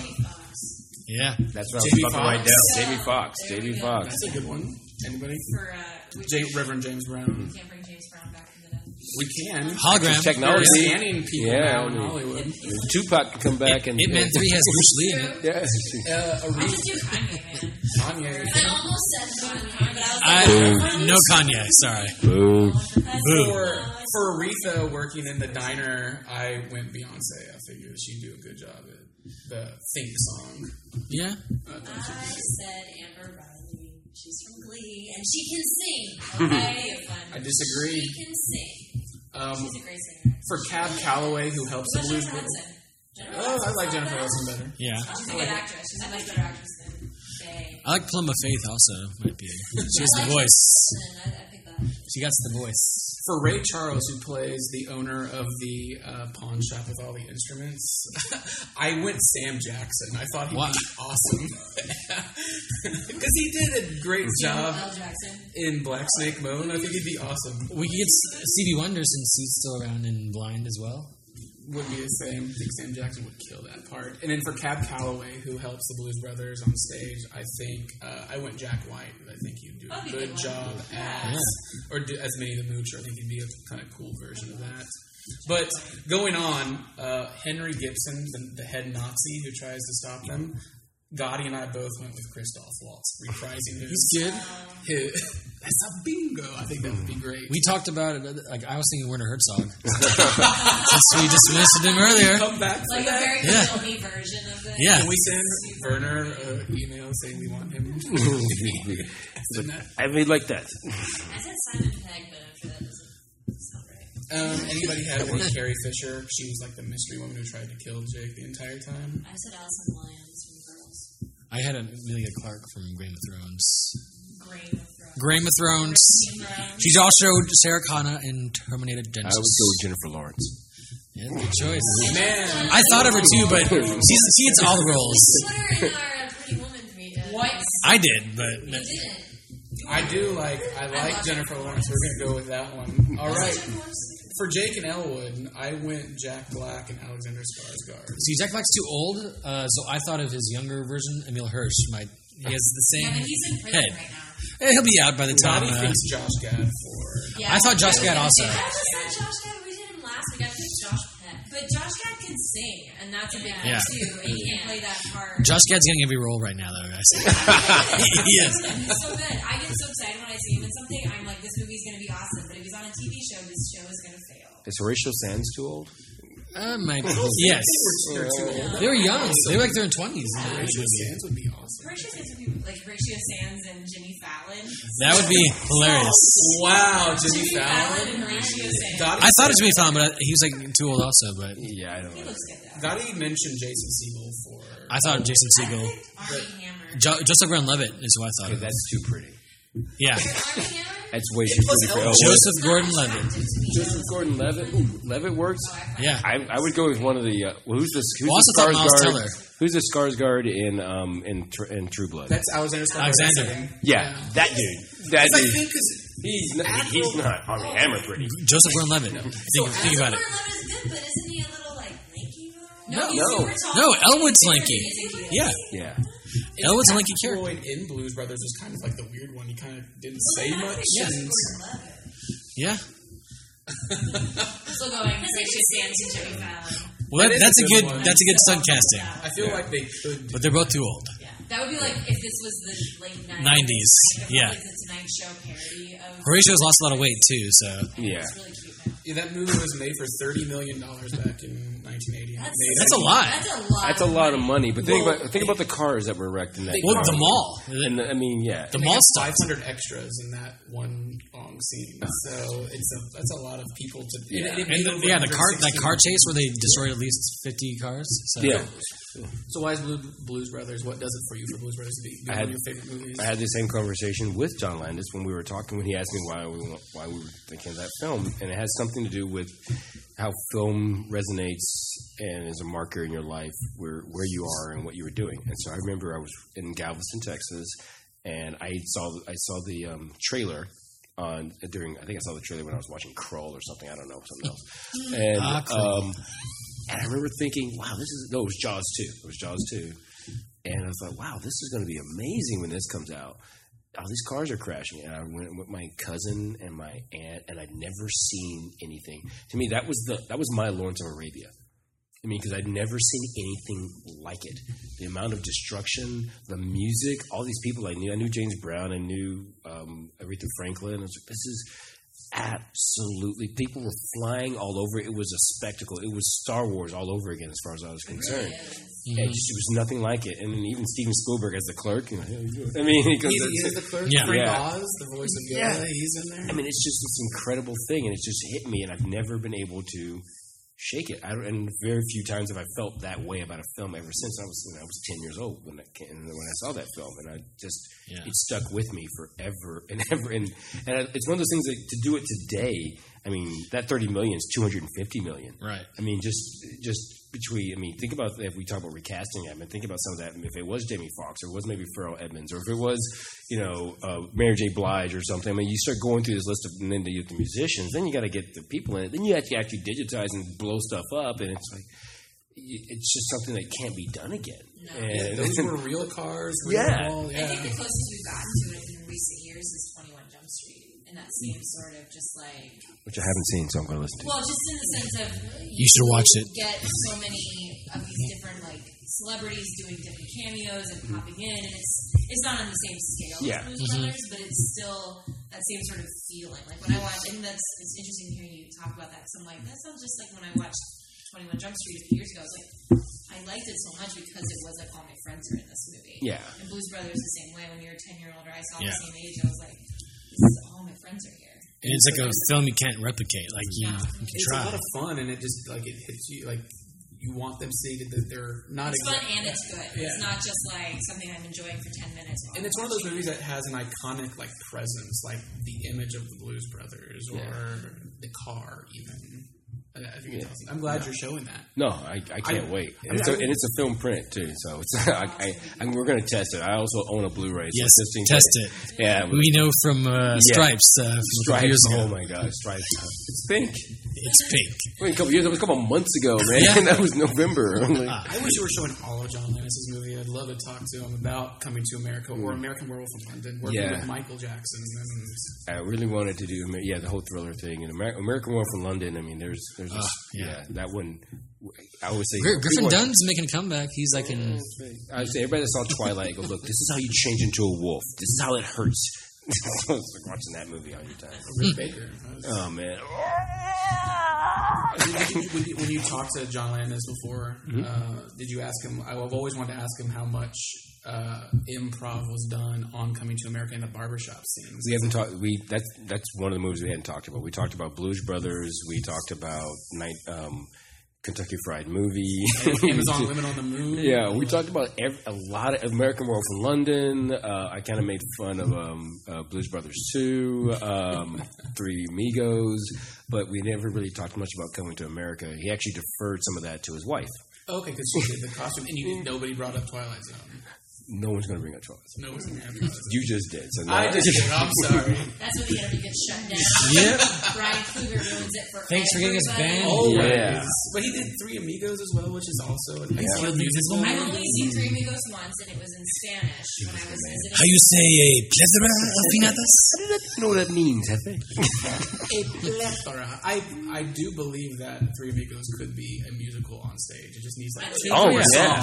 Yeah. That's what I was fucking right down. Jamie Foxx. Jamie Foxx. That's a good one. Anybody? For Reverend James Brown. We can't bring James Brown back from the dead. We can. Hologram. Technology. They're scanning people now in Hollywood. Tupac can come back and... Hitman 3 has Bruce Lee in it. Yeah. I would do Kanye, man. Kanye. I almost said Kanye, but I was like... No Kanye, sorry. Boo. For Aretha working in the diner, I went Beyonce. I figured she'd do a good job at the Think song. Yeah. I said Amber Riley. She's from Glee, and she can sing. Okay? I disagree. She can sing. She's a great singer. For Cab Calloway, who helps the Blues Jennifer Brothers. Hudson. I like Jennifer Hudson better. Yeah. She's a good actress. She's a much better actress than Faye. I like Plum of Faith also. Might be. She has the voice. I think that. She got the voice. For Ray Charles, who plays the owner of the pawn shop with all the instruments, I went Sam Jackson. I thought he'd be awesome. Because he did a great job in Black Snake Moan. I think he'd be awesome. We could get Stevie Wonder since he's still around in Blind as well. Would be the same. I think Sam Jackson would kill that part. And then for Cab Calloway, who helps the Blues Brothers on stage, I think I went Jack White. I think he'd do a good job as Minnie the Moocher. I think he'd be a kind of cool version of that. But going on, Henry Gibson, the head Nazi who tries to stop them, Gotti and I both went with Christoph Waltz, reprising his that's a bingo. I think that would be great. We talked about it. Like I was thinking Werner Herzog. Since we dismissed him earlier. Come back for like that. a very filmy version of it. Yeah. Can we send Werner an email saying we want him? I mean, like that. I said Simon Pegg, but I'm sure that doesn't sound right. Anybody had with Carrie Fisher? She was like the mystery woman who tried to kill Jake the entire time. I said Alison Williams from Girls. I had Amelia Clark from Game of Thrones. Game of Thrones. She's also Sarah Connor in Terminator Genesis. I would go with Jennifer Lawrence. Yeah, good choice. Man, I thought of her too, but she gets all the roles. Put her in our Pretty Woman preview. What? I did, but You didn't. I like Jennifer Lawrence. We're gonna go with that one. All right. For Jake and Elwood, I went Jack Black and Alexander Skarsgård. see, Jack Black's too old, so I thought of his younger version, Emil Hirsch. He has the same Yeah, but he's in prison head. right now. He'll be out by the time. Gotti thinks Josh Gad for. Yeah, I thought Josh Gad also. I just said Josh Gad. We did him last week. I picked Josh Peck. But Josh Gad can sing, and that's a big thing, too. And he can play that part. Josh Gad's getting every role right now, though, guys. He is. He's so good. I get so excited when I see him in something. I'm like, this movie's going to be awesome. But if he's on a TV show, this show is going to fail. Is Horatio Sands too old? Yes. They're too old. They were young. They were like they're in 20s. Horatio Sands would be awesome. Horatio Sands would be like Horatio Sands and Jimmy Fallon. That would be hilarious. Wow, Jimmy Jimmy Fallon Fallon. and Horatio Sands. Gotti I thought it was Jimmy Fallon, but he was like too old also. But Yeah, I don't He know. looks good though. Gotti mentioned Jason Segel for. I thought Jason Segel. Armie Hammer. Joseph Gordon-Levitt is who I thought Okay, of. that's too pretty. Yeah. Armie Hammer? That's way too pretty for Elwood. Joseph Gordon-Levitt. Joseph Gordon-Levitt. Ooh, Levitt works. Yeah. I would go with one of the. Who's the also thought Miles Teller. Who's the Skarsgård in True Blood? That's Alexander Skarsgård. Alexander. Yeah, that dude. That I dude. think because He's not Armie Hammer pretty. Joseph Gordon-Levitt. Think about it. Gordon-Levitt is good, but isn't he a little like lanky though? No. he's No. super tall. No, Elwood's lanky. Yeah. Yeah. Elwood's a lanky character. Floyd in Blues Brothers was kind of like the weird one. He kind of didn't say I much. think And Gordon-Levitt. Yeah. Still going Horatio Sands and Jimmy Fallon. Well, That is that's a a good good. one. That's a good stunt casting. I feel like they could. But they're both too old. Yeah, that would be like if this was the late 90s. 90s, yeah. Like the Tonight Show parody of. Horatio's lost a lot of weight too, so Yeah. It's really cute now. Yeah, that movie was made for $30 million back in 1980. that's a lot. That's a lot. That's a lot of money, but think about the cars that were wrecked in that. Well, car. the mall. And I mean, yeah. The They mall had stuff. 500 extras in that one long scene, so that's a lot of people to. Yeah. It made And over that 160 car chase where they destroyed at least 50 cars. So. Yeah. So why is Blues Brothers? What does it for you for Blues Brothers to be one of your favorite movies? I had the same conversation with John Landis when we were talking, when he asked me why we were thinking of that film, and it has something to do with how film resonates and is a marker in your life where you are and what you were doing. And so I remember I was in Galveston, Texas, and I saw the trailer on during. I think I saw the trailer when I was watching Krull or something. I don't know, something else. And and I remember thinking, wow, it was Jaws 2. It was Jaws 2. And I thought, wow, this is going to be amazing when this comes out. All these cars are crashing. And I went with my cousin and my aunt, and I'd never seen anything. To me, that was my Lawrence of Arabia. I mean, because I'd never seen anything like it. The amount of destruction, the music, all these people I knew. I knew James Brown. I knew Aretha Franklin. I was like, this is absolutely, people were flying all over. It was a spectacle. It was Star Wars all over again as far as I was concerned. And it was nothing like it. And then even Steven Spielberg as the clerk. I mean, he goes, He is the clerk. Yeah. Frank Yeah. Oz, the voice of Yoda. He's in there. I mean, it's just this incredible thing, and it just hit me, and I've never been able to shake it. And very few times have I felt that way about a film ever since. I was 10 years old when I saw that film, and I just it stuck with me forever and ever. And it's one of those things that to do it today. I mean, that $30 million is $250 million. Right. I mean, just between. I mean, think about if we talk about recasting. I mean, think about some of that. I mean, if it was Jamie Foxx, or it was maybe Pharrell Edmonds, or if it was Mary J. Blige or something. I mean, you start going through this list of, and then you get the musicians. Then you got to get the people in it. Then you have to actually digitize and blow stuff up, and it's like it's just something that can't be done again. No. And Those were real cars. Real Yeah. all, I think the closest we've gotten to it in recent years is 21 Jump Street. in that same sort of just like... Which I haven't seen, so I'm going to listen to. Well, just in the sense of... You should watch it. Get so many of these different like celebrities doing different cameos and popping in, and it's not on the same scale as Blues Brothers, but it's still that same sort of feeling. Like when I watch, and it's interesting hearing you talk about that, because I'm like, that sounds just like when I watched 21 Jump Street a few years ago. I was like, I liked it so much because it was like all my friends are in this movie. Yeah. And Blues Brothers the same way. When you're 10-year-old or I saw the same age, I was like, all my friends are here. And it's like a film you can't replicate. Like you can try. It's a lot of fun, and it just like it hits you like. You want them to see that they're not. It's fun and it's good. Yeah. It's not just like something I'm enjoying for 10 minutes. And it's one of those movies that has an iconic like presence, like the image of the Blues Brothers or the car, even. I'm glad you're showing that. No, I can't wait. And it's a film print too, so it's we're going to test it. I also own a Blu-ray. So yes, test it. Yeah, we know from Stripes. Stripes. Oh my God, Stripes! It's pink. It's pink. Wait, it was a couple months ago, man. Yeah. That was November. I wish you were showing all of John Landis' movie. I'd love to talk to him about Coming to America or American Werewolf in London, working with Michael Jackson. I really wanted to do the whole Thriller thing. And American Werewolf in London, I mean, there's that one. I would say Griffin Dunn's making a comeback. He's like in. I would say everybody that saw Twilight goes, look, this is how you change into a wolf. This is how it hurts. I was like watching that movie all your time. Rick Baker. Oh man. When you talked to John Landis before, did you ask him? I've always wanted to ask him how much improv was done on Coming to America in the barbershop scenes. We haven't talked. That's one of the movies we hadn't talked about. We talked about Blues Brothers. We talked about Kentucky Fried Movie. Amazon Women on the Moon. Yeah, we talked about a lot of American Werewolf in London. I kind of made fun of Blues Brothers 2, Three Amigos, but we never really talked much about Coming to America. He actually deferred some of that to his wife. Okay, because she did the costume, and nobody brought up Twilight Zone. No one's going to bring up Twilight Zone. No one's going to bring up Twilight Zone. You just did. So I just did. I'm sorry. That's when the interview gets shut down. Yep. Brian Kluger ruins it for Thanks for getting us banned. Always. But he did Three Amigos as well, which is also an excellent musical. I've only seen Three Amigos once, and it was in Spanish when I was visiting. How you say a plethora of pinatas? I don't know what that means, Hefe. A plethora. I do believe that Three Amigos could be a musical on stage. It just needs like definitely.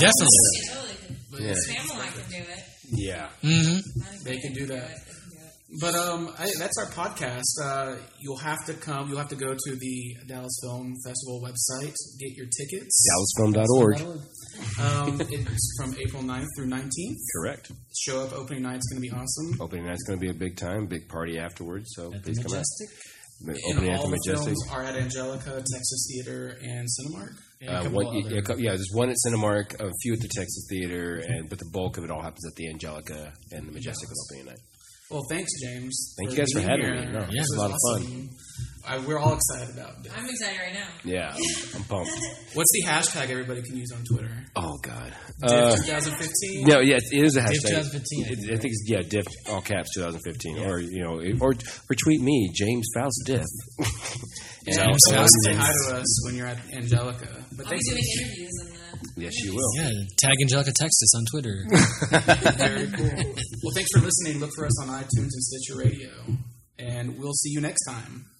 But Pamela can do it. Yeah. Mm-hmm. They can do that. But that's our podcast. You'll have to come. You'll have to go to the Dallas Film Festival website, get your tickets. DallasFilm.org. It's from April 9th through 19th. Correct. Show up. Opening night's going to be awesome. Opening night's going to be a big time, big party afterwards. So please come out. And all the films are at Angelica, Texas Theater, and Cinemark. There's one at Cinemark, a few at the Texas Theater, but the bulk of it all happens at the Angelica and the Majestic on opening night. Well, thanks, James. Thank you guys for having me. No, it was a lot of fun. We're all excited about it. I'm excited right now. Yeah, I'm pumped. What's the hashtag everybody can use on Twitter? Oh, God. Diff 2015? No, yeah, it is a hashtag. Diff 2015. I think it's, Diff, all caps, 2015. Yeah. Or retweet me, James Faust Diff. And say hi to us when you're at Angelica. But I'll be doing interviews on that. Yes, you will. Yeah, tag Angelica Texas on Twitter. Very cool. Well, thanks for listening. Look for us on iTunes and Stitcher Radio. And we'll see you next time.